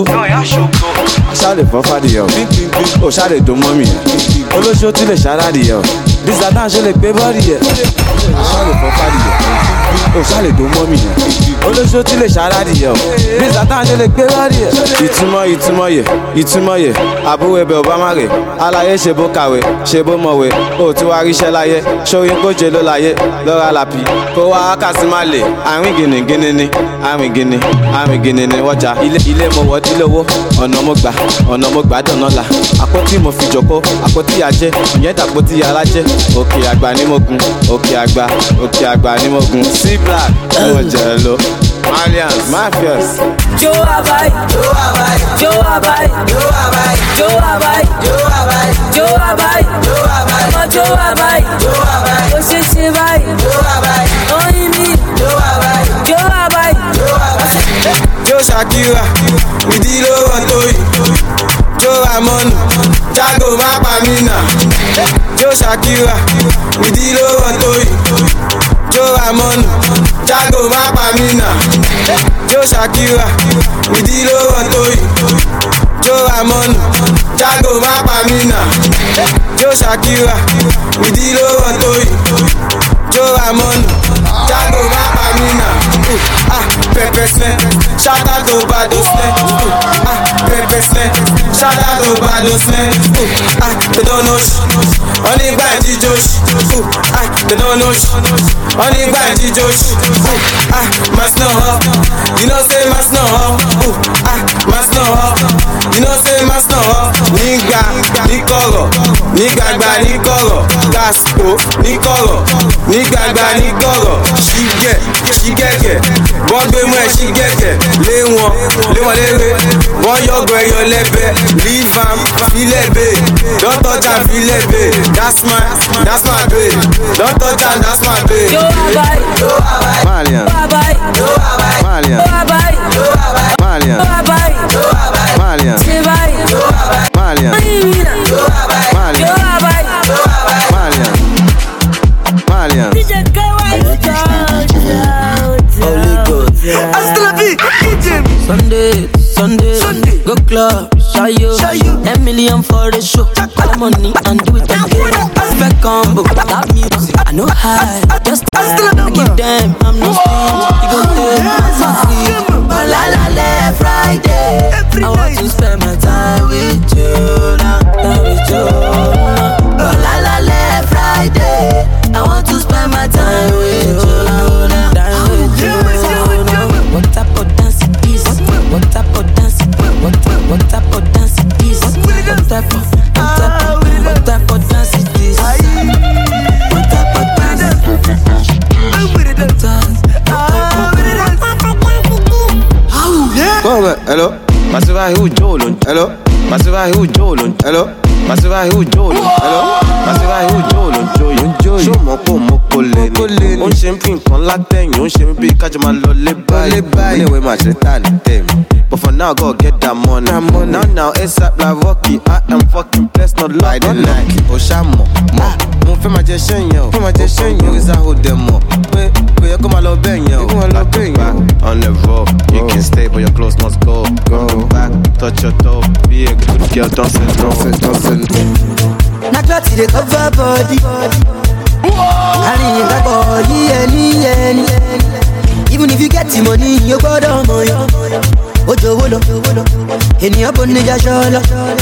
Ṣáde fọ́ fàdíyẹ o, o ṣáde tó mọ́ mi yẹn. Olóṣó tí lè ṣáradìyẹ o, bí Satan ṣe lè gbé bọ́ọ̀dì yẹ. Ṣáde fọ́ fàdíyẹ o, ṣáde tó mọ́ mi yẹn. Olóṣó tí lè ṣáradìyẹ o, bí Satan ṣe lè gbé bọ́ọ̀dì yẹ. Ìtumọ̀ ìtumọ̀ yẹ, ìtumọ̀ yẹ, àbúrò ẹbẹ̀ Obama rẹ̀. Aláyé ṣe bó kàwé, ṣe bó mọ̀wé, o tí wàá ríṣẹ́ láyé. Ṣóyún kó jẹ ló láyé, lọ́ra làpì. Kó wá kàsí má lè, àrùn gìnìgìnì ni, àrùn gìnì, àrùn gìnì ni wọ́jà. Ilé ilé mo wọ́ dílówó, ọ̀nà mo gbà, ọ̀nà mo gbà dọ̀nà la. Àpótí mo fi jòkó, àpótí ajé, ìyẹn tàpótí alájẹ́. Òkè àgbà ni mo gun, òkè àgbà, òkè àgbà ni mo gun. C black, mo jẹ lo. Malians, Mafias. Jo Abai, Jo Abai, Jo Abai, Jo Abai, Jo Abai, Jo Abai, Jo Abai, Jo Abai, Jo Abai, Jo Abai, O ṣe ṣe báyìí, Jo Abai, oyin mi, Jo Abai, Jo Abai, Jo Abai. Jo Shakira, ìdílé wọn tó yìí. Jo Ramon, Jago má pa mí nà. Jo Shakira, ìdílé wọn tó yìí. Jo Ramon, Jago má pa mí nà. Jo Shakira, ìdílé wọn tó yìí. Jo Ramon, Jago má pa mí nà. Jo Shakira, ìdílé wọn tó yìí. Jo Ramon, Jago má pa mí nà. Ah, pepper snare, shout out to Bado snare. Ah, pepper snare, shout out to Bado snare. Ah, they don't know sh. Only by the Josh. Ah, they don't know sh. Only by the Josh. Ah, mas no up. You know say mas no up. Ah, mas no up. You know say mas no up. Nigga, nikoro, nigga gba nikoro. Gaspo, nikoro, nigga gba nikoro. She get, she get get. Wọ́n gbé mú ẹ̀ sí gẹ̀gẹ̀, lé wọn, lé wọn léré. Wọ́n yọ̀gbọ̀ ẹyọ lẹ́bẹ̀, leave am, filẹ̀ bẹ̀. Don't touch am, filẹ̀ bẹ̀. That's my, that's my babe. Don't touch am, that's my babe. Jo Abai, Jo Abai, Malian, Jo Abai, Jo Abai, Malian, Jo Abai, Jo Abai, Malian, Jo Abai, Jo Abai, Malian. ṣe báyìí, Sunday, Sunday. Go club, shy you, ten million for the show. All the money and do it again. Perfect combo, that music, I know high. Just I give them, I'm no stingy. You go take my free. La la la, Friday. I want to spend my time with you now, with you now. La la la, Friday. I want to spend my time with you now, time with you now. What type of dance is this? What type of dance? What what type of dance is this? What type of what type of what type of dance is this? What type of dance? Come on, hello. Masiva who Jolon, hello. Masiva who Jolon, hello. Masiva who Jolon, hello. Masiva who Jolon, Jolon, Jolon. Show mo ko mo ko le ni. On ṣe nfin kan látẹ̀yìn, on ṣe mi bí kájọ máa lọ lé báyìí. Anyway, máa ṣe tá ní tèmi. But for now, go get that money. Now, now, ASAP like Rocky. I am fucking blessed, not like the Nike. Oshamo, mo, mo fẹ́ máa jẹ ṣẹ́yìn o. Fẹ́ máa jẹ ṣẹ́yìn o. Is that who them o? Pé pé yẹ kó máa lọ bẹ́yìn o. Kó máa lọ bẹ́yìn o. On the road, you can stay, but your clothes must go. Go back, touch your toe, be a good girl, don't say no, don't say no. Na cloth dey cover body. Carry that body, any, any. Even if you get the money, you go down on you. Ojo wolo, ènìyàn kò ní já ṣọlọ.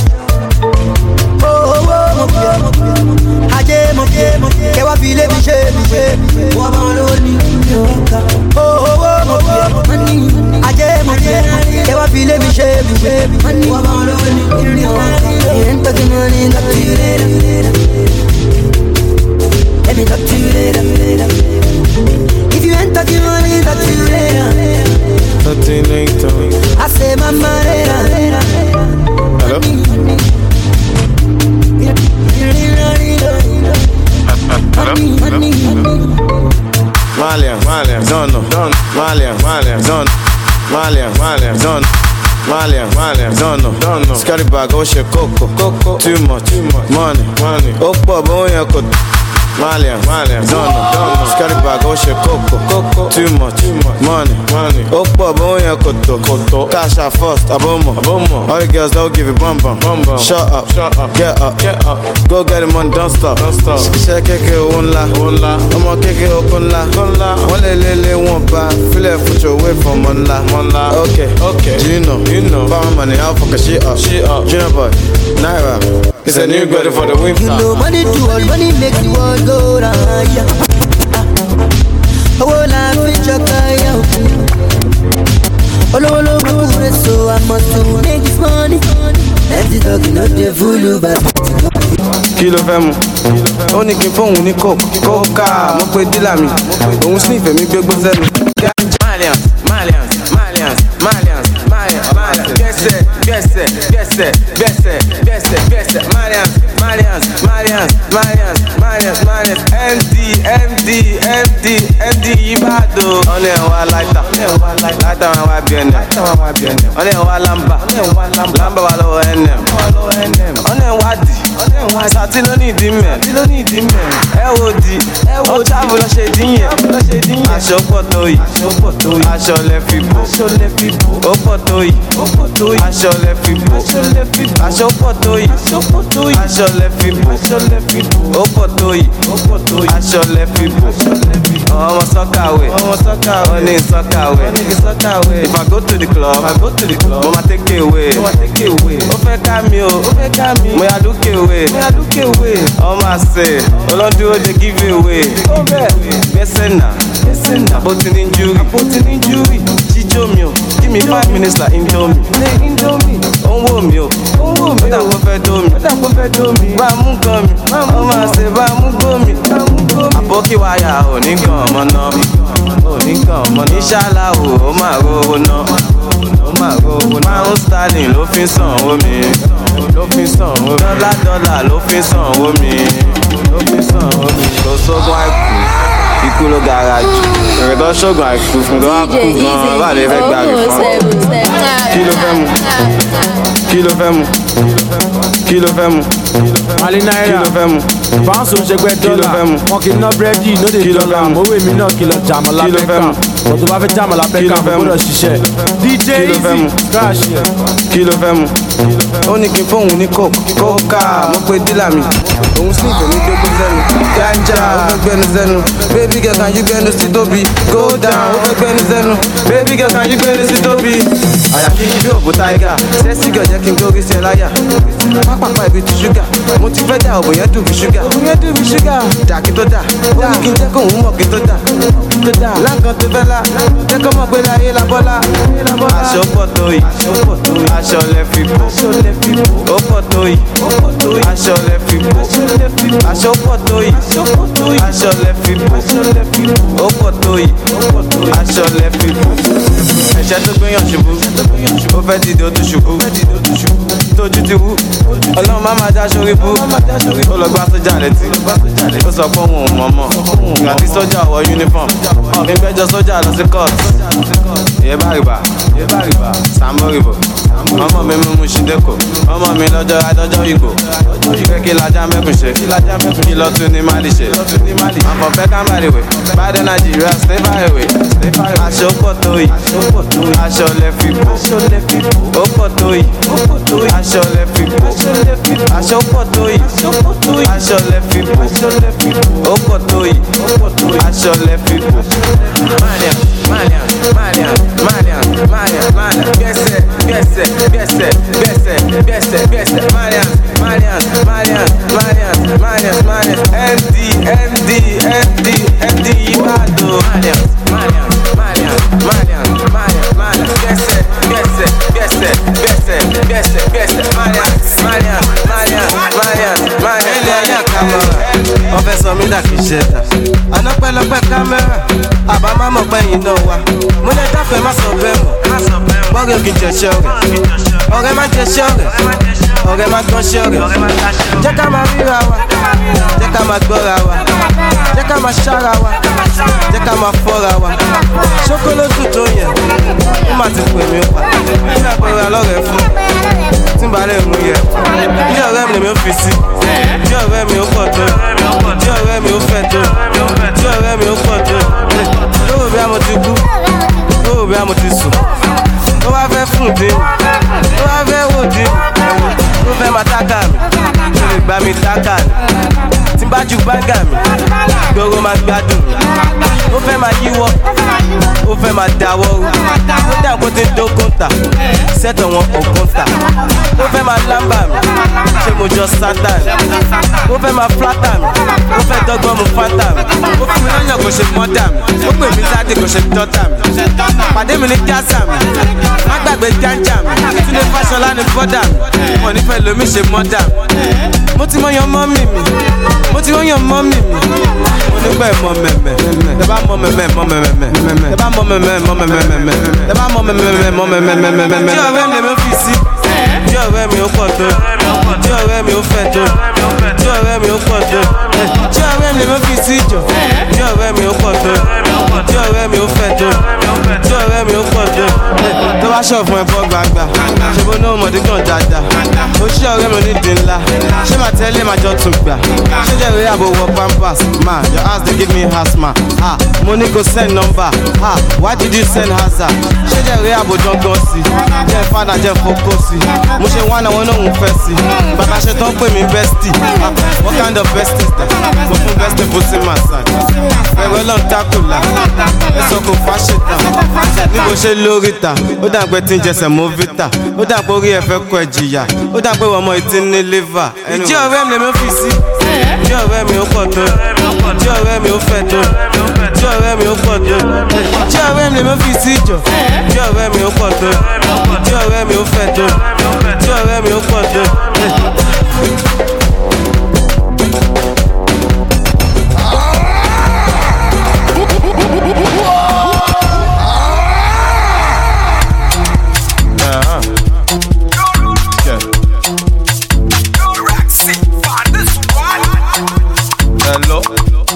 Owó mo fi ọ́, ajé mo fi ọ́, kẹwàá fi lé mi ṣe mi ṣe. Wọ́n máa ló ní ìyọ̀ká. Owó mo fi ọ́, ajé mo fi ọ́, kẹwàá fi lé mi ṣe mi ṣe. Wọ́n máa ló ní ìyọ̀ká. Ain't talking money, talk to you later. Let me talk to you later. If you ain't talking money, talk to you later. Thirteen later. I say mama later. Hello? Hello? Malia, Malia, Zono, Malia, Malia, Zono, Malia, Malia, Zono, Malia, Malia, Zono, Zono. Scotty bag, oh shit, coco, coco. Too much, too much money, money. Opa, boya, coco. Malia, Malia, Zono, Zono. Scotty bag, oh shit, coco, coco. Too much, too much money, money. Opa, boya, coco, coco. Cash out first, abomo, abomo. All the girls don't give it bum bum, bum bum. Shut up, shut up, get up, get up. Go get it, money, don't stop, don't stop. Shake keke one la, one la. I'ma keke open la, one la. One le le le one ba. Feel it, put you away from one la, one la. Okay, okay. Do you know, you know? Power money, I'll fuck a shit up, shit up. Junior boy, Naira. It's a new girl for the winter. You know money do all money make the world go round. Yeah. Oh, la future kaya. Oh, lo lo lo so I must to make this money. Let's talk not the fool but. Kí ló fẹ́ mu? Ó ní kí n fóun ní coke, coca, mo pe dílà mi, òun sì fẹ́ mi gbégbó sẹ́nu. Malians, Malians, Malians, Malians, Malians, Malians, gẹ́sẹ̀, gẹ́sẹ̀, gẹ́sẹ̀, gẹ́sẹ̀, gẹ́sẹ̀, gẹ́sẹ̀, Malians, Malians, Malians, Malians, Malians, Malians, M D, M D, M D, M D Ìbàdàn. Ọ̀nà ẹ̀wà láìta, láìta wọn wá bí ẹnẹ̀, ọ̀nà ẹ̀wà lámbà, lámbà wà lọ́wọ́ ẹnẹ̀, ọ̀nà ẹ̀wà dì. Sati ló ní ìdí mẹ́, ẹ wo di, ó tábù lọ ṣe dín yẹn. Aṣọ pọ̀ tó yìí, aṣọ lẹ fi bò, ó pọ̀ tó yìí, aṣọ lẹ fi bò, aṣọ pọ̀ tó yìí, aṣọ lẹ fi bò, ó pọ̀ tó yìí, aṣọ lẹ fi bò. Ọmọ sọ́kàwé, ó ní sọ́kàwé. If I go to the club, mo ma take away. Ó fẹ́ ká mi o, mo yà lókè away. Ọmọ àṣẹ, olódúró dey give away. Gbẹ́sẹ̀ náà, àpótí ní injury. Jíjó mi o, give me five minutes like indomie. Ó ń wò mí o, ó dà kó fẹ́ dó mi. Bá a mú gan mi, ọmọ àṣẹ bá a mú gbó mi. Àbókí wáyà ò ní gan ọmọ náà. Inshallah ó máa rówó náà. Pound sterling ló fi sàn owó mi. Dọ́là dọ́là ló fi sàn owó mi. Kò sógun àìkú, ikú ló gara jù. Èrè tó ṣògùn àìkú fún tó wá kú gan-an bá lè fẹ́ gbàgbé fún. Kí ló fẹ́ mu? Kí ló fẹ́ mu? Kí ló fẹ́ mu? Kí ló fẹ́ mu? Pounds ò ṣe pẹ́ dọ́là. Wọ́n kì í ná búrẹ́dì ló lè dọ́là. Owó èmi náà kìlọ̀ jàmọ̀ lábẹ́ká. Kò tó bá fẹ́ jàmọ̀ lábẹ́ká mo gbọ́dọ̀ ṣiṣẹ́. D J Easy crash yẹ. Kí ló fẹ́ mu? Ó ní kí n fóun ní coke. Kókà mo pe dílà mi. Òun sì kò ní gbégbé sẹ́nu. Ganja ó fẹ́ gbẹnu sẹ́nu. Baby girl can you gbẹnu sí tóbi? Go down ó fẹ́ gbẹnu sẹ́nu. Baby girl can you gbẹnu sí tóbi? Àyà kí n bí òbò tiger. Sẹ́sì girl jẹ́ kí n gbórí sí ẹ láyà. Pápápá ibi ti ṣúgà. Mo ti fẹ́ dà òbò yẹn dùn bí ṣúgà. Òbò yẹn dùn bí ṣúgà. Dà kí tó dà. Ó ní kí n jẹ́ kóun mọ̀ kí tó dà. Láǹkan tó fẹ́ la. Jẹ́ kó mọ̀ pé láyé la bọ́lá. Aṣọ pọ̀ tó yìí. Aṣọ lẹ fi bò. Ó pọ̀ tó yìí. Aṣọ lẹ fi bò. Aṣọ pọ̀ tó yìí. Aṣọ lẹ fi bò. Ó pọ̀ tó yìí. Aṣọ lẹ fi bò. Ẹ̀ṣẹ̀ tó gbéyàn ṣubú. Ó fẹ́ dìde ó tún ṣubú. Tójú ti wú. Ọlọ́run má máa dá sórí bú. Ó lọ gbá sójà létí. Ó sọ pé òun ò mọ̀ mọ̀. Ìgbà tí sójà wọ uniform. Ìgbẹ́jọ sójà lọ sí court. Ìyẹ́ bá rìbá. Sàmó rìbò. Ọmọ mi mú mu ṣídẹ́kọ̀. Ọmọ mi lọ́jọ́ adọ́jọ́ ìgbò. Ìfẹ́ kí lajá mẹ́kùn ṣe. Kí lọ tún ní Mali ṣe. Àpọ̀ fẹ́ ká má lè wẹ̀. Bàdé Nàìjíríà stay far away. Aṣọ pọ̀ tó yìí. Aṣọ lẹ fi bò. Ó pọ̀ tó yìí. Aṣọ lẹ fi bò. Aṣọ pọ̀ tó yìí. Aṣọ lẹ fi bò. Ó pọ̀ tó yìí. Aṣọ lẹ fi bò. Malian, Malian, Malian, Malian, Malian, Malian. Gbẹ́sẹ̀, gbẹ́sẹ̀, gbẹ́sẹ̀, gbẹ́sẹ̀, gbẹ́sẹ̀, gbẹ́sẹ̀. Malian, Malian, Malian, Malian, Malian, Malian. M D, M D, M D, M D Ìbàdàn. Malian, Malian, Malian, Malian, Malian, Malian. Gbẹ́sẹ̀, gbẹ́sẹ̀, gbẹ́sẹ̀, gbẹ́sẹ̀, gbẹ́sẹ̀, gbẹ́sẹ̀. Malian, Malian, Malian, Malian, Malian. Ilé ayé àkàmọ́ra, wọ́n fẹ́ sọ mí dà kí ṣe dà. Àná pẹ́lọpẹ́ kámẹ́rà, àbá má mọ̀ pé yìí náà wá. Mo lè dáfẹ́ má sọ bẹ́ẹ̀ mọ̀. Bọ́ọ̀rẹ́ kì í jẹ̀ṣẹ́ rẹ̀. Ọ̀rẹ́ má jẹ̀ṣẹ́ rẹ̀. Ọ̀rẹ́ má gbọ́nṣẹ́ rẹ̀. Jẹ́ ká máa ríra wa. Jẹ́ ká máa gbọ́ra wa. Jẹ́ ká máa ṣára wa. Jẹ́ ká máa fọ́ra wa. Ṣókólótù tó yẹn, ó má ti pè mí pa. Ilé àpẹẹrẹ alọ́rẹ̀ fún. Tí n bá lè mú yẹ. Bí ọ̀rẹ́ mi lèmi ó fi sí. Bí ọ̀rẹ́ mi ó pọ̀ tó. Bí ọ̀rẹ́ mi ó fẹ́ tó. Bí ọ̀rẹ́ mi ó pọ̀ tó. Lóòrò bí a mo ti kú. Lóòrò bí a mo ti sùn. Ó wá fẹ́ fún dín. Ó wá fẹ́ wò dín. Ó fẹ́ máa tákà mi. Ó lè gbá mi tákà mi. Tí n bá ju gbáǹgà mi. Gbogbo máa gbádùn mi. Ó fẹ́ máa yíwọ́. Ó fẹ́ máa dáwọ́ rú. Ó dà kó ti ń dó kóńtà. Sẹ́tọ̀ wọn kò kóńtà. Ó fẹ́ máa lámbà mi. Ṣé mo jọ sátán? Ó fẹ́ máa flátà mi. Ó fẹ́ dọ́gbọ́n mu fátà mi. Ó fún mi lọ́yàn kò ṣe mọ́dà mi. Ó pè mí sáde kò ṣe dọ́tà mi. Pàdé mi ní Gaza mi. Má gbàgbé ganja mi. Túnde Fáṣọlá ní bọ́dà mi. Mo nífẹ̀ẹ́ lomi ṣe mọ́dà mi. Mo ti mọ yan mọ́mì mi. Mo ti mọ yan mọ́mì mi. Mo nígbà ẹ̀ mọ mẹ̀mẹ̀. Tẹ bá mọ mẹ̀mẹ̀ mọ mẹ̀mẹ̀. Tẹ bá mọ mẹ̀mẹ̀ mọ mẹ̀mẹ̀. Tẹ bá mọ mẹ̀mẹ̀ mọ mẹ̀mẹ̀. Tí ọ̀rẹ́ mi lè mi fi sí. Tí ọ̀rẹ́ mi ó pọ̀ tó. Tí ọ̀rẹ́ mi ó fẹ́ tó. Tí ọ̀rẹ́ mi ó pọ̀ tó. Tí ọ̀rẹ́ mi lè mi fi sí jọ. Tí ọ̀rẹ́ mi ó pọ̀ tó. Tí ọ̀rẹ́ mi ó fẹ́ tó. Tí ọ̀rẹ́ mi ó pọ̀ tó. Tó bá ṣọ̀ fún ẹ̀fọ́ gbàgbà. Ṣé bó ní ọmọdé kan dáadáa? Ó ṣí ọ̀rẹ́ mi onídìí ńlá. Ṣé màá tẹ́lẹ̀ máa jọ tún gbà? Ṣé jẹ́ ìrẹ́ àbò wọ pampers? Ma, your ass dey give me asthma. Ah, mo ní kò send number. Ah, why did you send hazard? Ṣé jẹ́ ìrẹ́ àbò dangan sí? Jẹ́ fada jẹ́ fokó sí. Mo ṣe wá àwọn náà ń fẹ́ sí. Bàbá ṣe tán pè mí bestie. Ah, what kind of bestie is that? Mo fún bestie fún sí massage. Ẹ̀rọ lọ́n takùlà. Ẹ̀sọ́ kò fáṣẹ̀ tà. Níbo ṣe lórí ta? Ó dà pé tí ń jẹsẹ̀ mọ́ vita. Ó dà pé orí ẹ̀ fẹ́ kọ ẹ̀ jìyà. Ó dà pé ọmọ ìtí ní liver. Ìjí ọ̀rẹ́ mi lè mi fi sí. Tí ọ̀rẹ́ mi ó pọ̀ tó. Tí ọ̀rẹ́ mi ó fẹ́ tó. Tí ọ̀rẹ́ mi ó pọ̀ tó. Tí ọ̀rẹ́ mi lè mi fi sí jọ. Tí ọ̀rẹ́ mi ó pọ̀ tó. Tí ọ̀rẹ́ mi ó fẹ́ tó. Tí ọ̀rẹ́ mi ó pọ̀ tó. Hello,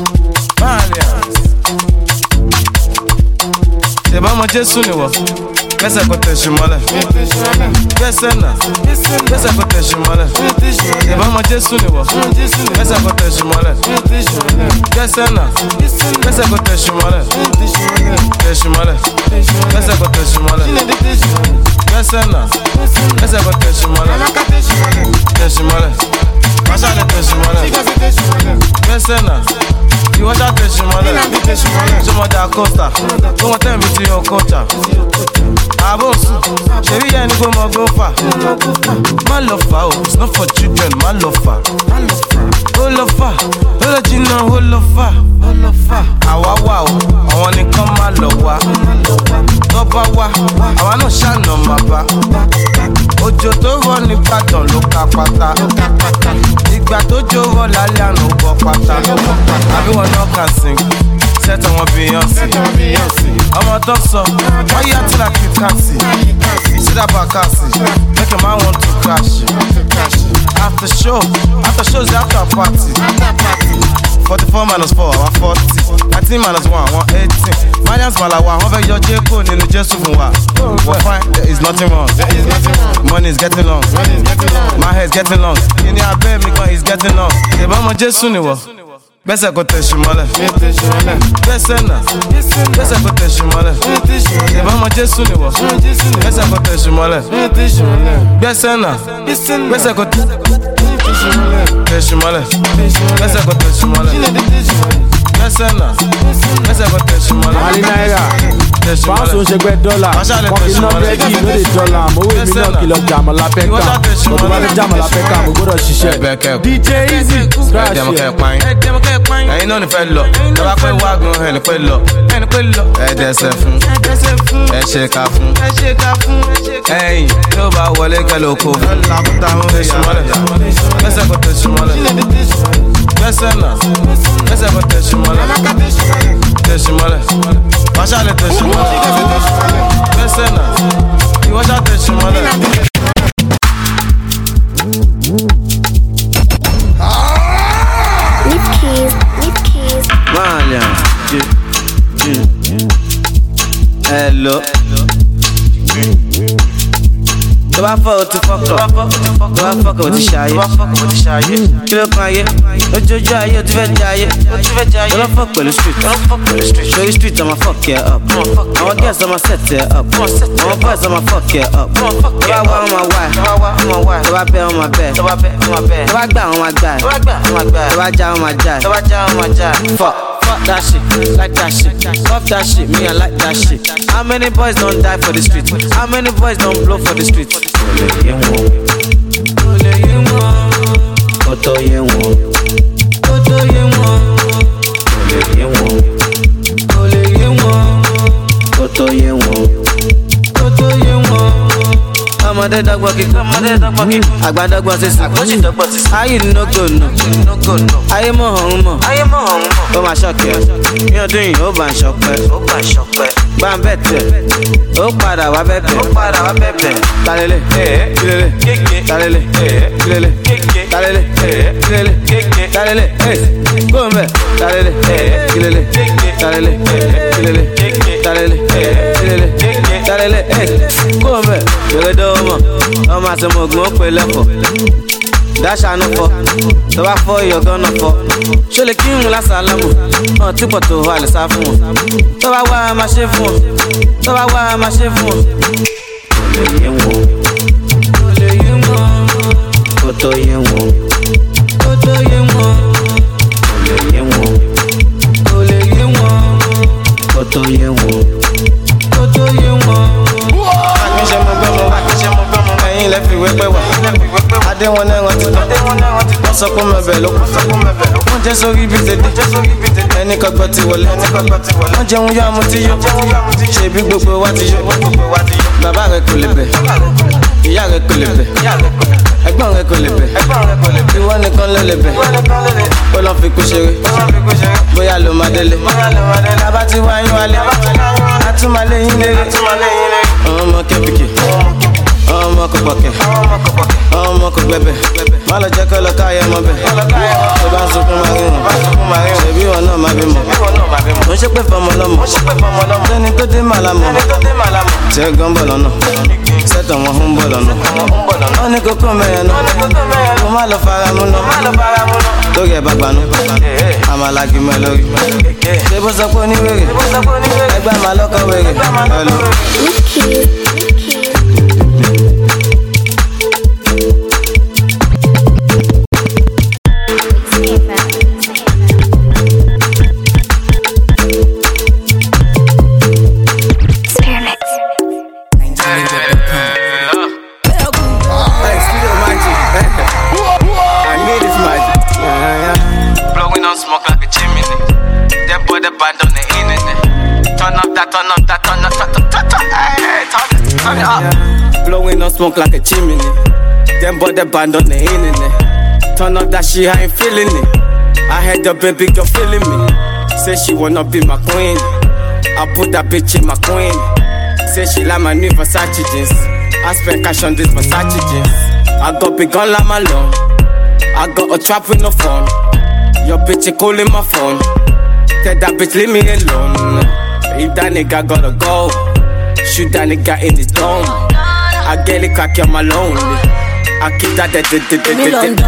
Malians. Ṣé bá ọmọ Jésù ni wọ? gbẹ́sẹ̀ kò tẹ̀sí mọ́lẹ̀. Gbẹ́sẹ̀ náà, gbẹ́sẹ̀ kò tẹ̀sí mọ́lẹ̀. Ìbámu Jésù ni wọ̀, gbẹ́sẹ̀ kò tẹ̀sí mọ́lẹ̀. Gbẹ́sẹ̀ náà, gbẹ́sẹ̀ kò tẹ̀sí mọ́lẹ̀. Tẹ̀sí mọ́lẹ̀, gbẹ́sẹ̀ kò tẹ̀sí mọ́lẹ̀. Gbẹ́sẹ̀ náà, gbẹ́sẹ̀ kò tẹ̀sí mọ́lẹ̀. Tẹ̀sí mọ́lẹ̀, wáṣálẹ̀ tẹ̀sí mọ́lẹ̀. Gbẹ́sẹ̀ náà, ìwọ́ṣà tẹ̀sí mọ́lẹ̀. Sọmọdé àkọ́tà, tó wọ́n tẹ̀ mí ti yàn kọ́tà. Àbòsù, ṣèbí yẹn ni kò mọ gbófà. Má lọ fà o, it's not for children, má lọ fà. Ó lọ fà, ó lọ jìnnà, ó lọ fà. Àwa wà o, àwọn nìkan má lọ wá. Tó bá wá, àwa náà ṣàna má bá. Òjò tó rọ̀ ní Ìbàdàn ló ká pátá. Ìgbà tó jó rọ̀ lálẹ́ àná ó bọ́ pátá. Àbí wọn náà kàn sing, set àwọn Beyonce. Ọmọ tó sọ, why you acting like you can't see? See that Bakassi, make a man want to crash. After show, after shows, after party. Forty-four minus four, our forty. Nineteen minus one, one eighteen. Millions malawa, one very your J-Cone in the Jesu from wa. We're fine, there is nothing wrong. Money is getting long. My hair is getting long. In your bed, me gun is getting long. The Bama Jesu ni wa. Gbẹ́sẹ̀ kò tẹ̀sí mọ́lẹ̀. Gbẹ́sẹ̀ náà, gbẹ́sẹ̀ kò tẹ̀sí mọ́lẹ̀. Ìbámu Jésù ni wọ̀. Gbẹ́sẹ̀ kò tẹ̀sí mọ́lẹ̀. Gbẹ́sẹ̀ náà, gbẹ́sẹ̀ kò tẹ̀sí mọ́lẹ̀. Gbẹ́sẹ̀ kò tẹ̀sí mọ́lẹ̀. Gbẹ́sẹ̀ náà, gbẹ́sẹ̀ kò tẹ̀sí mọ́lẹ̀. Mali náírà, pounds ń ṣẹgbẹ́ dọ́là, kọ́kí náà bẹ́ẹ̀kì ló lè dọ́là, mowó èmi náà kìlọ̀ jàmọ̀ lápẹ́kà, ọdún bá fi jàmọ̀ lápẹ́kà, mo gbọ́dọ̀ ṣiṣẹ́. D J Easy, crash it. Ẹyin náà ní fẹ́ lọ, tọ́ba pẹ́ wá gan ẹni pẹ́ lọ, ẹni pẹ́ lọ. Ẹ dẹ́sẹ̀ fún, ẹ ṣe ká fún, ẹyin yóò bá wọlé kẹlẹ́ oko. Tẹ̀sí mọ́lẹ̀, gbẹ́sẹ̀ kò tẹ̀sí mọ́lẹ̀. Gbẹ́sẹ̀ náà, gbẹ́sẹ̀ kò tẹ̀sí mọ́lẹ̀. Tẹ̀sí mọ́lẹ̀, wáṣálẹ̀ tẹ̀sí mọ́lẹ̀. Gbẹ́sẹ̀ náà, ìwọ́ṣà tẹ̀sí mọ́lẹ̀. Malian, hello. Tó bá fọ́ o ti fọ́kọ̀, tó bá fọ́kọ̀ o ti ṣayé. Kí ló kan ayé? Lójoojú ayé o ti fẹ́ jẹ ayé. Tó bá fọ́ pẹ̀lú street, lórí street ọmọ fuck ẹ up. Àwọn girls ọmọ set ẹ up. Àwọn boys ọmọ fuck ẹ up. Tó bá wá ọmọ wá, tó bá bẹ́ ọmọ bẹ́. Tó bá gbà ọmọ gbà ẹ̀. Tó bá já ọmọ já ẹ̀. Fuck. Fuck that shit, like that shit. Fuck that shit, me I like that shit. How many boys don't die for the street? How many boys don't blow for the street? Ole ye won, ole ye won, oto ye won, oto ye won, ole ye won, ole ye won, oto ye won, oto ye won. Ọmọdé dọ́gbọ́n kíkọ́, àgbà dọ́gbọ́n sísè, ayé no go no, ayé mọ̀ ọ̀hún mọ̀, ó máa ṣọ̀kẹ́, ní ọdún yìí ó bá ń ṣọpẹ́, bá ń bẹ̀tẹ̀, ó padà wá bẹ̀bẹ̀, talẹ́lẹ̀, kílélẹ̀, talẹ́lẹ̀, kílélẹ̀, talẹ́lẹ̀, kílélẹ̀, talẹ́lẹ̀, gómẹ̀, talẹ́lẹ̀, kílélẹ̀, talẹ́lẹ̀, kílélẹ̀, talẹ́lẹ̀, kílélẹ̀, talẹ́lẹ̀, gómẹ̀, gbẹ̀gẹ́dọ̀ ọmọ, ọmọ àti ọmọ ògùn ó pè lẹ́fọ̀. Dáṣà no fọ, tó bá fọ ìyọ̀gán náà fọ. Ṣé lè kí n lásàlámù? Hàn tí pọ̀ tó wà lè sá fún wọn. Tó bá wá a máa ṣe fún wọn. Tó bá wá a máa ṣe fún wọn. Kò lè yé wọn. Kò lè yé wọn. Kò tó yé wọn. Kò tó yé wọn. Kò lè yé wọn. Kò lè yé wọn. Kò tó yé wọn. Kò tó yé wọn. Àkíṣe mo gbọ́ mo wá, àkíṣe mo gbọ́ mo wá. Ẹyin lẹ́ fi wẹ́pẹ́ wá. Adé wọn náà wọ́n ti tán. Wọ́n sọ pé mẹ́bẹ̀ ló kù. Wọ́n jẹ́ sórí ibi tèdè. Ẹni kọ́gbọ́ ti wọlé. Wọ́n jẹun yá mu ti yó. Ṣèbí gbogbo wa ti yó. Bàbá rẹ̀ kò lè bẹ̀. Ìyá rẹ̀ kò lè bẹ̀. Ẹ̀gbọ́n rẹ̀ kò lè bẹ̀. Ìwọ nìkan ló lè bẹ̀. Ó lọ fi kú ṣeré. Bóyá ló máa délé. Bàbá ti wá yín wálé. A tún máa lé yín léré. Ọmọ kẹ́pìkì. Ọmọ kò pọ̀kẹ́. Ọmọ kò gbẹ̀bẹ̀. má lọ jẹ́ kọ́ lọ káyọ̀ mọ́ bẹ́ẹ̀. tó bá ń sunkún máa rí wọn ṣèbí wọn náà máa bí mọ́. mo ń ṣe pé fọmọ lọ́mọ lẹ́ni tó dé màlá mọ́. tí ẹ gan bọ̀ lọ́nà sẹ́tọ̀ wọn ń bọ̀ lọ́nà. wọ́n ní kókó mẹ́yẹn náà mo má lọ fara mú náà. lórí ẹ̀ bá gbanú àmàlàgì mọ́ lórí. ṣé bó sọ pé oníwèrè ẹgbẹ́ àmà lọ́kọ̀ wèrè. Blowing on smoke like a chimney. Them boy the band on the internet. Turn up that shit, I ain't feeling it. I had the baby girl feeling me. Say she wanna be my queen. I put that bitch in my queen. Say she like my new Versace jeans. I spend cash on this Versace jeans. I got big gun like my loan. I got a trap with no phone. Your bitch is calling my phone. Tell that bitch leave me alone. If that nigga gotta go, shoot that nigga in his dome. I get it crack, I'm lonely. I keep that dead, dead, dead, dead, Me London,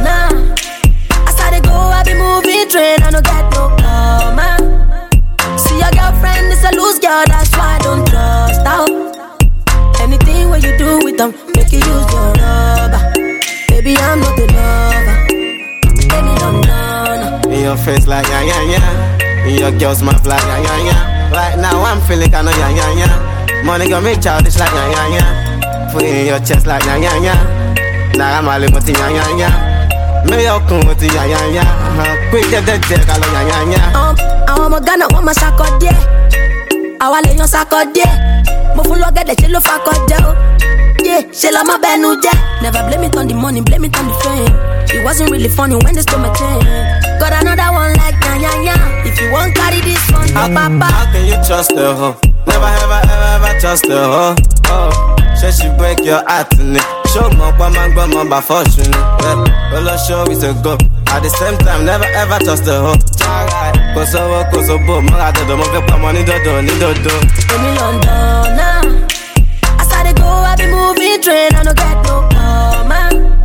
I started go, I be moving train, I don't get no karma. See your girlfriend is a loose girl, that's why I don't trust her. Anything what you do with them, make you use your rubber. Baby, I'm not the lover. Baby, London. In your face like yeah, yeah, yeah. In your girl's mouth like yeah, yeah, yeah. Right now I'm feeling kinda yeah, yeah, yeah. Money gon' make childish like yeah, yeah, yeah. Put in your chest like yeah, yeah, yeah. Now I'm all in with yeah, yeah, yeah. Me yo kun with yeah, yeah, yeah. Quick get that dick, I love yeah, yeah, yeah. Um, I want my gun, I want my sack of day. I want lay on sack of day. Mo full of get the chill of fuck of day. Yeah, shell on my band new day. Never blame it on the money, blame it on the fame. It wasn't really funny when they stole my chain. Got another one like yeah, yeah, yeah. If you won't carry this one, how, no papa. How can you trust the hoe? Never ever ever ever trust the hoe. Oh, she she break your heart in it. Show my woman, but my by fortune. Yeah, all I show is a go. At the same time, never ever trust the hoe. Cause so work, cause so boom. I don't know get money, don't do, need to do. In London, now I started go, I be moving train, I don't get no karma.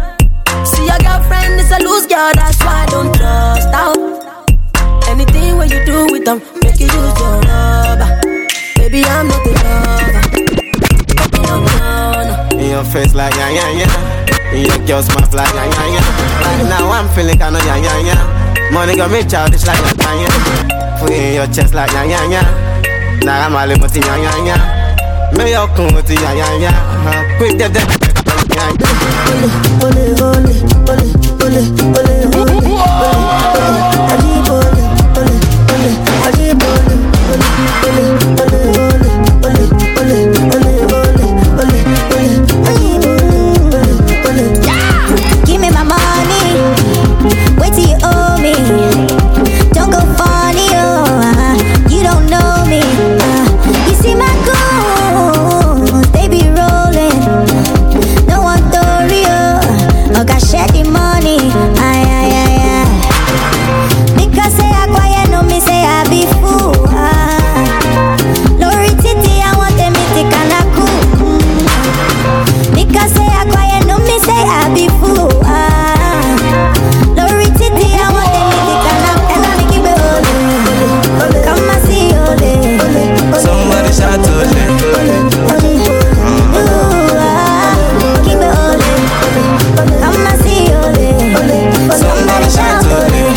See your girlfriend is a loose girl, that's why I don't trust her. Anything what you do with them, make you use your rubber. Baby, I'm not the lover. Baby, no, no, no. In your face like yeah, yeah, yeah. In your girl's mouth like yeah, yeah, yeah. Right now I'm feeling kinda yeah, yeah, yeah. Money gon' make childish like yeah, yeah, yeah. Put in your chest like yeah, yeah, yeah. Now I'm all in with yeah, yeah, yeah. Me yo kun with yeah, yeah, yeah. Quick get that yeah, yeah. Ole, ole, ole, ole, ole, ole, ole, ole. Ajib ole, ole, ole, ajib ole, ole, ole, ole, ole, ole, ole, ole, ole, ole, ajib ole, ole, ole. Give me my money, wait till you owe me. Don't go funny, oh, you don't know me. Uh, you see my goals, they be rolling. No one story, oh, okay, share the money. Aye, aye, aye, aye. Because say I quiet, no me say I be fool. Ah. Lori Titi, I want them to take a cool. Because say I quiet, no me say I be fool. Ah. Lori Titi, I want them to take a nap and I make it ole. Come and see ole. Somebody shout ole. Ooh, ah. Keep it ole. Come and see ole. Somebody shout ole.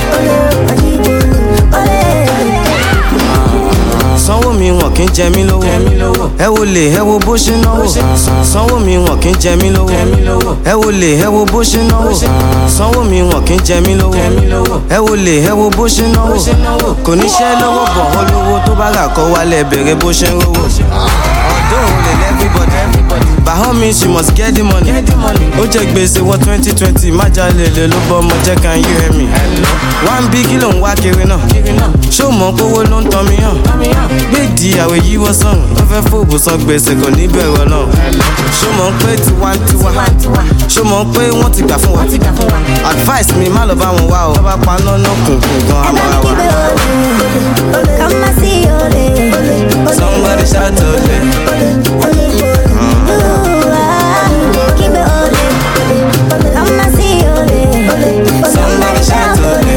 Sanwó mi wọn kì í jẹ mí lówó. Ẹ wo lè ẹ wo bó ṣe náwó. Sanwó mi wọn kì í jẹ mí lówó. Ẹ wo lè ẹ wo bó ṣe náwó. Sanwó mi wọn kì í jẹ mí lówó. Ẹ wo lè ẹ wo bó ṣe náwó. Kò ní ṣẹ́ lọ́wọ́ bọ̀ olówó tó bá rà kọ́ wálẹ̀ bèrè bó ṣe ń rówó. Ọ̀dọ́ òun lè lẹ́fíbọ̀dì. By all means you must get the money. Ó jẹ gbèsè wọ twenty twenty má jalè lè ló bọ́ ọmọ jẹ́ can you hear me? One big kí ló ń wá kiri náà. Ṣó mọ̀ kówó ló ń tọ́ mi hàn? Gbèdì àwẹ̀ yíwọ́ sọ̀rùn. Ó fẹ́ fòbù san gbèsè kò ní bẹ̀rù náà. Ṣó mọ̀ pé tiwantiwa. Ṣó mọ̀ pé wọ́n ti gbà fún wa. Advice mi má lọ bá wọn wá o. Bá paná náà kùnkùn gan àmọ́ra wa. Come and see ole. Somebody shout ole. Keep it ole. Come and see ole. Somebody shout ole.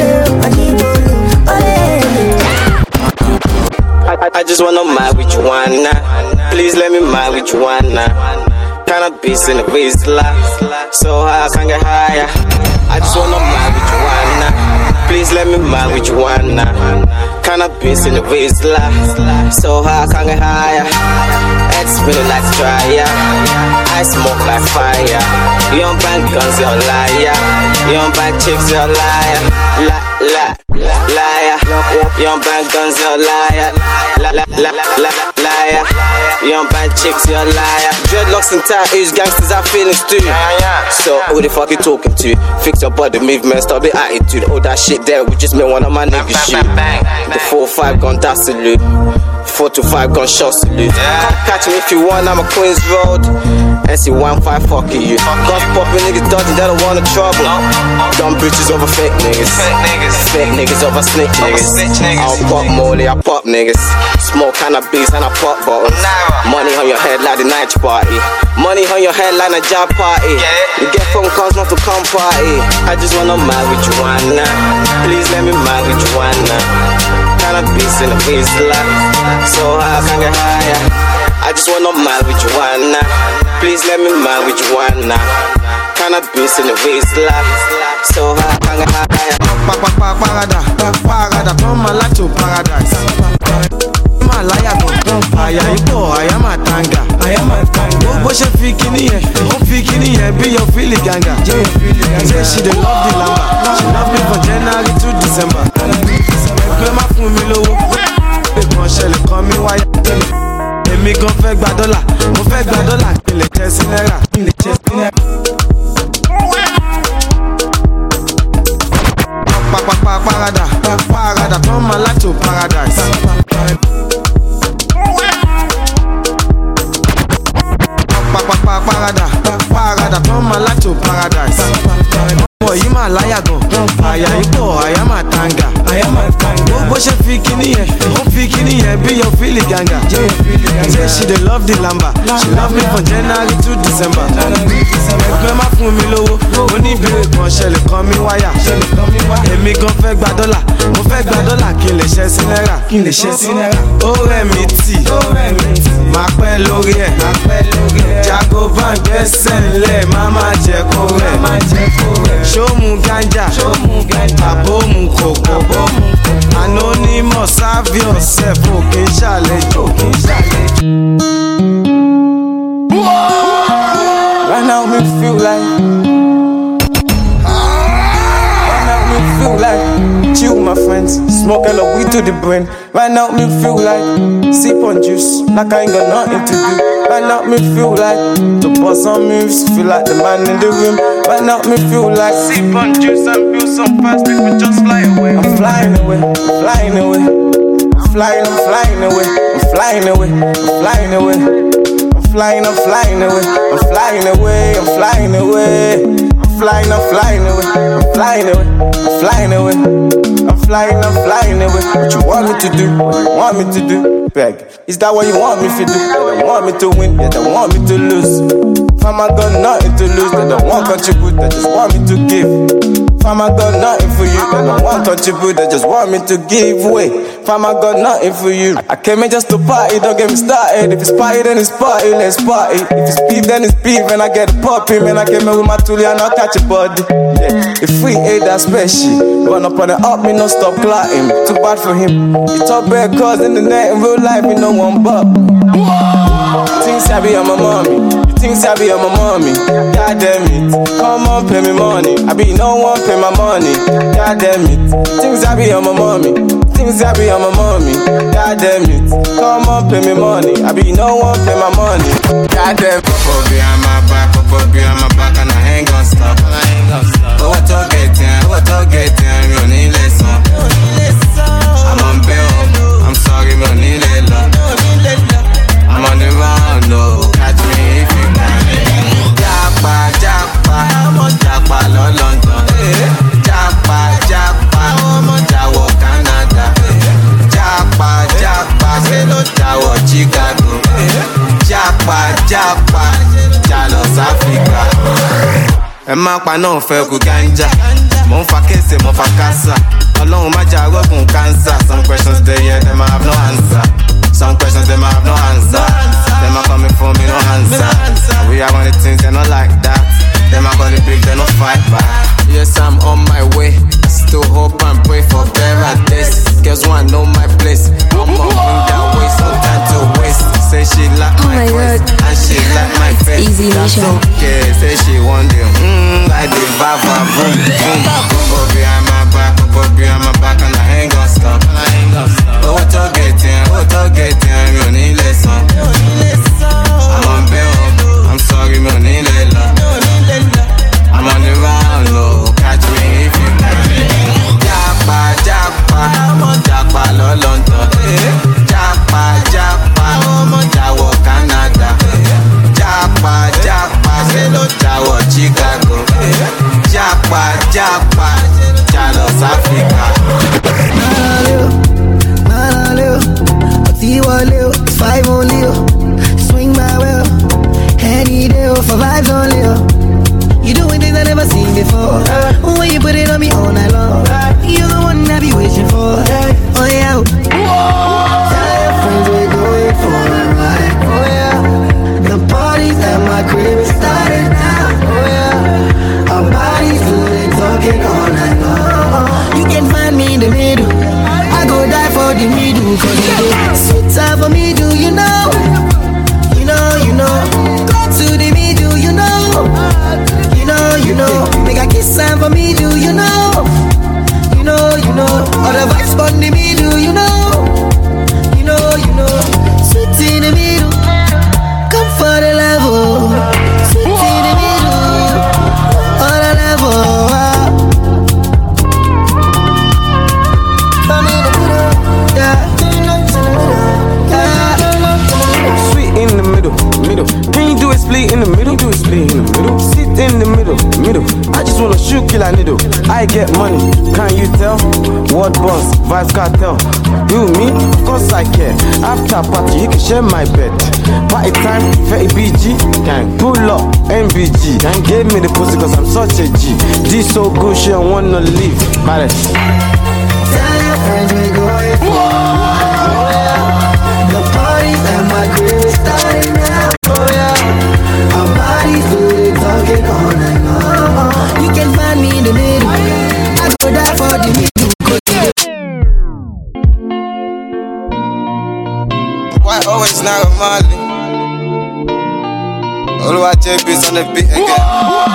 I, I just wanna mad with you one night. Please let me mad with you one night. Kinda beast in the waist life, so high I can't get higher. I just wanna mad with you one night. Please let me mad with you one night. Kinda beast in the waist life, so high I can't get higher. Head spinning like dryer, I smoke like fire. You don't bank guns, you're a liar. You don't bank chicks, you're a liar. La la liar. You don't bank guns, you're a liar. La la la la liar. You don't bank chicks, you're a liar. Dreadlocks and tattoos, gangsters have feelings too. So who the fuck you talking to? Fix your body movement, stop the attitude. All that shit there, we just made one of my niggas shoot. The four five gun that's salute. Four to five gun shot salute. Catch me if you want, I'm a Queens Road. S C one five fucking you. Guns popping niggas dodging, they don't want no trouble. Dumb bitches over fake niggas. Fake niggas over snitch niggas. I'll pop molly, I pop niggas. Smoke cannabis and I pop bottles. Money on your head like the night party. Money on your head like a job party. You get phone calls not to come party. I just wanna mad with you one night. Please let me mad with you one night. Cannabis in the waist life, so high I can't get higher. I just wanna mad with you one night. Please let me mad with you one night. Cannabis in the waist life, so high I can't get higher. Pa pa pa parada, parada, turn my life to paradise. Malaya go, aya ipo, aya matanga, aya matanga. Bó ṣe fi kíní yẹn, ó fi kíní yẹn bí your feeling ganga. Say she dey love the lamba, she love me from January to December. Ẹgbẹ́ má fún mi lówó, ẹ̀kan ṣẹlẹ̀ kan mi wáyé. Èmi gan fẹ́ gba dọ́là, mo fẹ́ gba dọ́là kí n lè jẹ́ sí náírà, kí n lè jẹ́ sí náírà. Pa pa pa parada, parada, turn my life to paradise. Pa pa pa parada, parada, turn my life to paradise. Ọmọ yìí máa láyà gan, àyà ipò, àyà máa tanga. Bó ṣe fi kíní yẹn, ó fi kíní yẹn bí your feeling ganga. Say she dey love the lamba, she love me from January to December. Ẹgbẹ́ má fún mi lówó, oníbèrè kan ṣẹlẹ̀ kan mi wáyà. Èmi gan fẹ́ gba dọ́là, mo fẹ́ gba dọ́là kí n lè ṣẹ́ sí náírà. Kí n lè ṣẹ́ sí náírà. Ó rẹ̀ mí tì, máa pẹ́ lórí ẹ̀. Jago van gbẹ́sẹ̀ ńlẹ̀, má má jẹ́ kó rẹ̀. Ṣó mu ganja, àbó mu kòkó. Anonymous, serve yourself, ò kì í ṣàlejò. Right now me feel like Right now me feel like chill my friends, smoke hella weed to the brain. Right now me feel like sip on juice, like I ain't got nothing to do. Right now me feel like to bust some moves, feel like the man in the room. Right now me feel like sip on juice and feel some fast, we can just fly away. I'm flying away, I'm flying away. I'm flying, I'm flying away. I'm flying away, I'm flying away. I'm flying, I'm flying away. I'm flying away, I'm flying away. I'm flying, I'm flying away. I'm flying away, I'm flying away. I'm flying, I'm flying away. What you want me to do? What you want me to do? Beg. Is that what you want me to do? They don't want me to win, they don't want me to lose. Fama got nothing to lose, they don't want contribute, they just want me to give. Fama got nothing for you, they don't want contribute, they just want me to give away. Fama got nothing for you. I came in just to party, don't get me started. If it's party, then it's party, let's party. If it's beef, then it's beef, and I get a poppy. Man, I came in with my toolie and I'll catch a body. Yeah. If we ate that special, run up on it up, me no stop clotting. Too bad for him. He talk bad cause in the net, in real life, me no one but. Things I be on my mommy. Things I be on my mommy. God damn it. Come on, pay me money. I be no one pay my money. God damn it. Things I be on my mommy. Things I be on my mommy. God damn it. Come on, pay me money. I be no one pay my money. God damn it. Popo behind my back, Popo behind my back, and I ain't gon' stop. I ain't gon' stop. But what to get in, what to get in, we don't need listen. I'm on bail, I'm sorry, we don't need it. I'm on the run, no. Catch me if you can. Japa, japa, ẹ má pa náà fẹ́ kú ganja. Mo ń fa kése, mo fa kásá. Ọlọ́run má jà rọ́gùn cancer. Some questions they yeah, them I have no answer. Some questions them I have no answer. Them are coming for me, no answer. We are one of the things they not like that. Them are gonna big, they no fight back. Yes, I'm on my way. Still hope and pray for better days. Girls wanna know my place. I'm on that way, so time to waste. Say she like oh my, my voice and she like my face. Easy That's nation. okay. Say she want the mmm, like the vava, boom, boom. Go behind my back, go behind my back, and I ain't gonna stop. Oh, what you getting? What you getting? You need listen. I'm on bill. I'm sorry, me need love. I'm on the round low, catch me if you can. Japa, japa, japa lo London. Japa, japa, jawo Canada. Japa, japa, jawo Chicago. Japa, japa, jalo Africa. Maleo, maleo, Otiwaleo, five only. Swing my well, any day for vibes only. You doing things I never seen before. When you put it on me all night long, you're the one I be wishing for. Oh yeah. Tell your friends we're going for a ride. Oh yeah. The parties at my crib is starting now. Oh yeah. Our bodies good and talking all night long. You can find me in the middle. I go die for the middle. Cause you do sweet time for me, do you know? You know, you know. Go to the middle, you know. You know, you know, make a kiss sign for me, do you know? You know, you know, all the vibes on the middle, you know? You know, you know, sweet in the middle, come for the level. Sweet in the middle, all the level. Come in the middle, yeah. Sweet in the middle, middle. Can you do a split in the middle? Do a split in the middle. Sit in the middle, middle. I just wanna shoot, kill a needle. I get money, can you tell? Word boss, vibes cartel. You, me, of course I care. After party, you can share my bed. Party time, very B G. Can pull up, M B G. Can give me the pussy cause I'm such a G. This so good, she don't wanna leave. Balance. Tell your friends we're going for. Oh yeah. The parties at my crib is starting now. Oh yeah. Our bodies good and talking all night long. You can find me in the middle. I go die for the middle. Why always now Mali? Oluwa J B's on the beat again.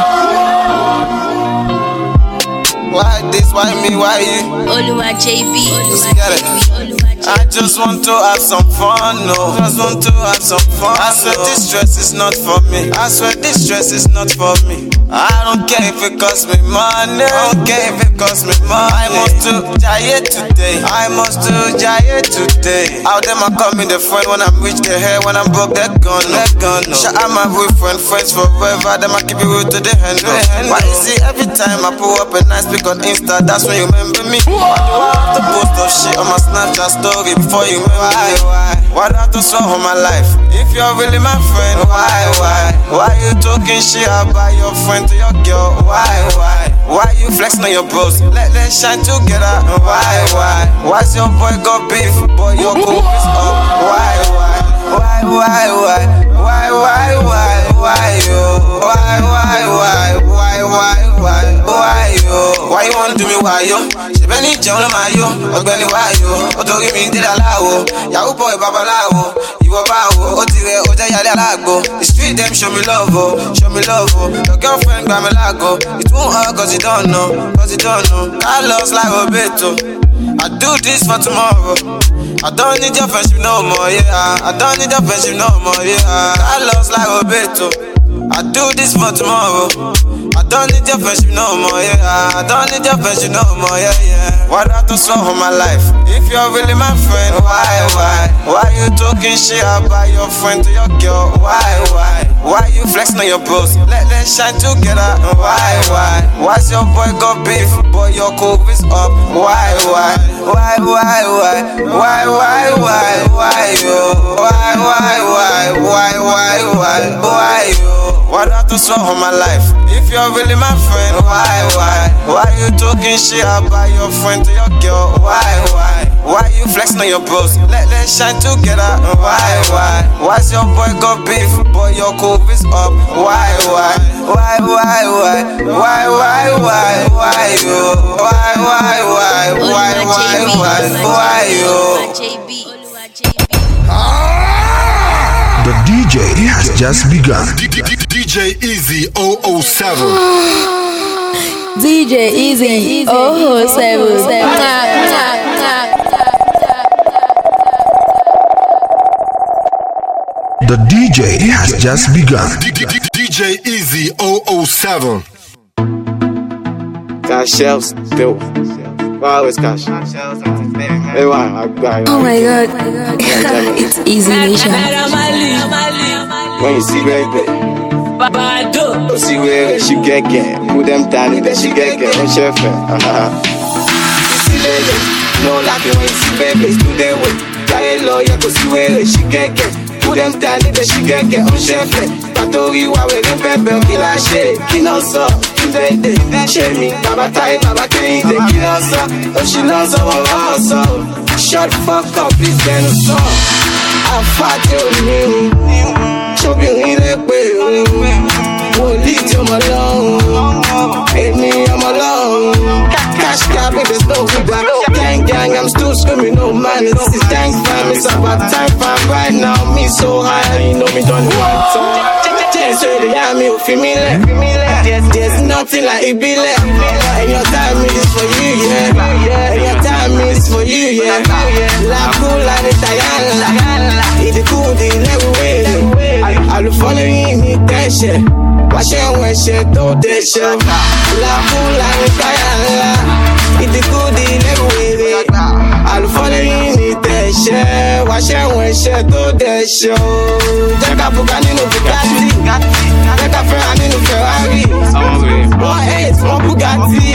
Why this? Why me? Why you? Oluwa J B. Let's get it. I just want to have some fun, no. Just want to have some fun. I swear this stress is not for me. I swear this stress is not for me. I don't care if it costs me money. I don't care if it costs me money. I must do giant today. I must do giant today. Out them I come in the front when I'm rich, they hair when I'm broke, they're gone. They're gone. No. Shout out my boyfriend, friends forever. Them I keep it real to the hand. Why you see every time I pull up a nice pic on Insta, that's when you remember me. Why do I have to post of shit on my Snapchat story before you remember why, me? Why? Why do I have to swear on my life? If you're really my friend, why, why? Why you talking shit about your friend to your girl? Why, why? Why you flexing on your bros? Let them shine together. Why, why? Why's your boy got beef? Boy, your cool is up. Why, why? Why, why, why? Why, why, why? Why you? Why, why, why? Why, why, why? Why you? Why you wanna do me? Why you? Benny John Mayo, Ogbeni Wayo, Otori mi did alawo, Yahoo boy babalawo, Iwo bawo, Otire Oja Yale Alago. The street them show me love, oh, show me love, oh. Your girlfriend got me lago. It won't hurt cause you don't know, cause you don't know. I lost like Roberto. I do this for tomorrow. I don't need your friendship no more, yeah. I don't need your friendship no more, yeah. I lost like Roberto. I do this for tomorrow. I don't need your friendship no more, yeah. I don't need your friendship no more, yeah, yeah. Why do I have to swear on my life? If you're really my friend, why, why? Why you talking shit about your friend to your girl? Why, why? Why you flexing on your bros? Let them shine together. Why, why? Why's your boy got beef? Boy, your coke is up. Why, why? Why, why, why? Why, why, why? Why you? Why, why, why? Why, why, why? Why you? Why do I have to swear on my life? If you're really my friend, why, why? Why you talking shit about your friend to your girl? Why, why? Why you flexing on your bros? Let them shine together. Why, why? Why's your boy got beef, but your cope is up? Why, why? Why, why, why? Why, why, why? Why you? Why, why, why? Why, why, why? Why you? The D J has just begun. D J Easy oh oh seven. D J Easy oh oh seven. The D J has just begun. D J Easy oh oh seven. Cash shelves still. Always cash. Hey, wow, I got it. Oh my god. It's Easy Nation. When you see baby, you see where she get get. Put them down and then she get get. On chef. You see baby, no like it when you see baby. Do their way. Try lawyer go see where she get get. Put them down and then she get get. On chef. Patori wa we get pepper. Kill a shit. Kill so. They they share me. Baba tie, Baba tie. They kill us up. Oh she loves our house up. Shut fuck up, please bend us up. I fight you, show me the way. Won't leave you alone. Hate me, I'm alone. Cash cab, there's no Uber. Gang, gang, I'm still screaming, no man. This is gang fam, it's about time fam. Right now, me so high, you know me don't want to. So they got me, feel me like. There's, there's nothing like it be like. And your time is for you, yeah. And your time is for you, yeah. La cool like the Diana. It's the cool, the level way. I'll follow you in the tension. Wash your way, shit, don't dish. La cool like the Diana. It's the cool, the level way. I'll follow you in the tension. Wash your way, shit, don't dish. Jack up, Bucani, no Bugatti. Jack up, Ferrari, no Ferrari. One eight, one Bugatti.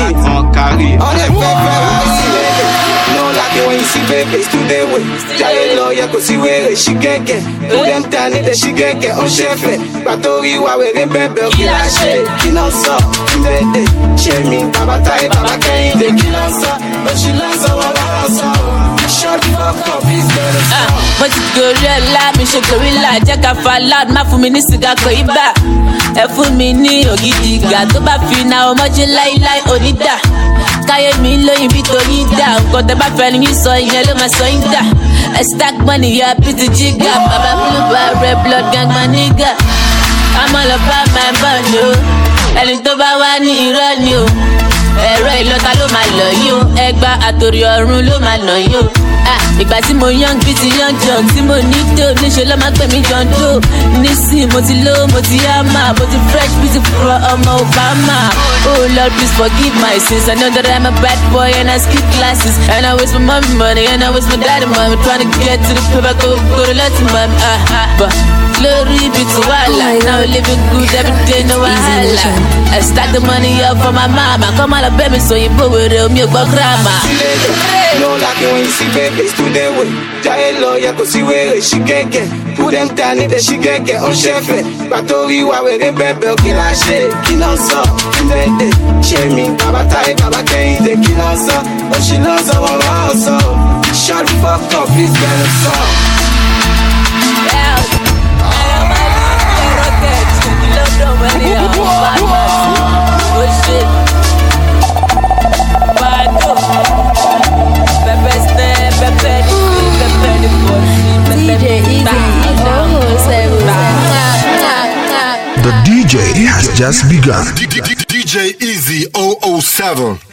On the Ferrari. No like it when you see babies do their way. Jay lawyer go see where she get get. Put them down and then she get get on chef. Patori wa we get baby kill a shit. Kill us up, they they share me. Baba tie, Baba tie. They kill us up, but she loves our house up. Shut the fuck up, please get us up. Mo ti gorí ọ̀la mi ṣe gorilla jẹ́ ká fa loud má fún mi ní sìgá kò í bà. Ẹ fún mi ní ògidì ìgbà tó bá fi na ọmọdé láíláí onídà. Káyé mi lóyìn bí torí dà. Nǹkan tẹ bá fẹ́ ni yín sọ ìyẹn ló máa sọ yín dà. Ẹ stack money ya pretty jigga. Bàbá blue bar red blood gang my nigga. I'm all about my money o. Ẹni tó bá wá ní irọ́ ni o. Ẹ̀rọ ìlọta ló máa lọ yín o. Ẹgbà àtòrí ọ̀run ló máa nà yín o. Ìgbà tí mo young bí ti young john tí mo ní tó níṣẹ́ ló máa pè mí John Doe. Nísìn mo ti low mo ti yama mo ti fresh bí ti fúnra ọmọ Obama. Oh Lord please forgive my sins. I know that I'm a bad boy and I skip classes. And I waste my mommy money and I waste my daddy money. Trying to get to the paper go go to let him mommy. Ah, but glory be to Allah. Now we living good every day no wahala. I stack the money up for my mama. Come on baby so you put with me about grandma. No like it when you see babies do their way. Jay lawyer go see where she get get. Put them down and then she get get on chef. Patori wa we get baby kill a shit. Kill us up, they they share me. Baba tie, Baba tie. They kill us up, but she loves our house up. Shut the fuck up, please get us up. D J Easy oh oh seven. The D J has just begun. D J Easy oh oh seven.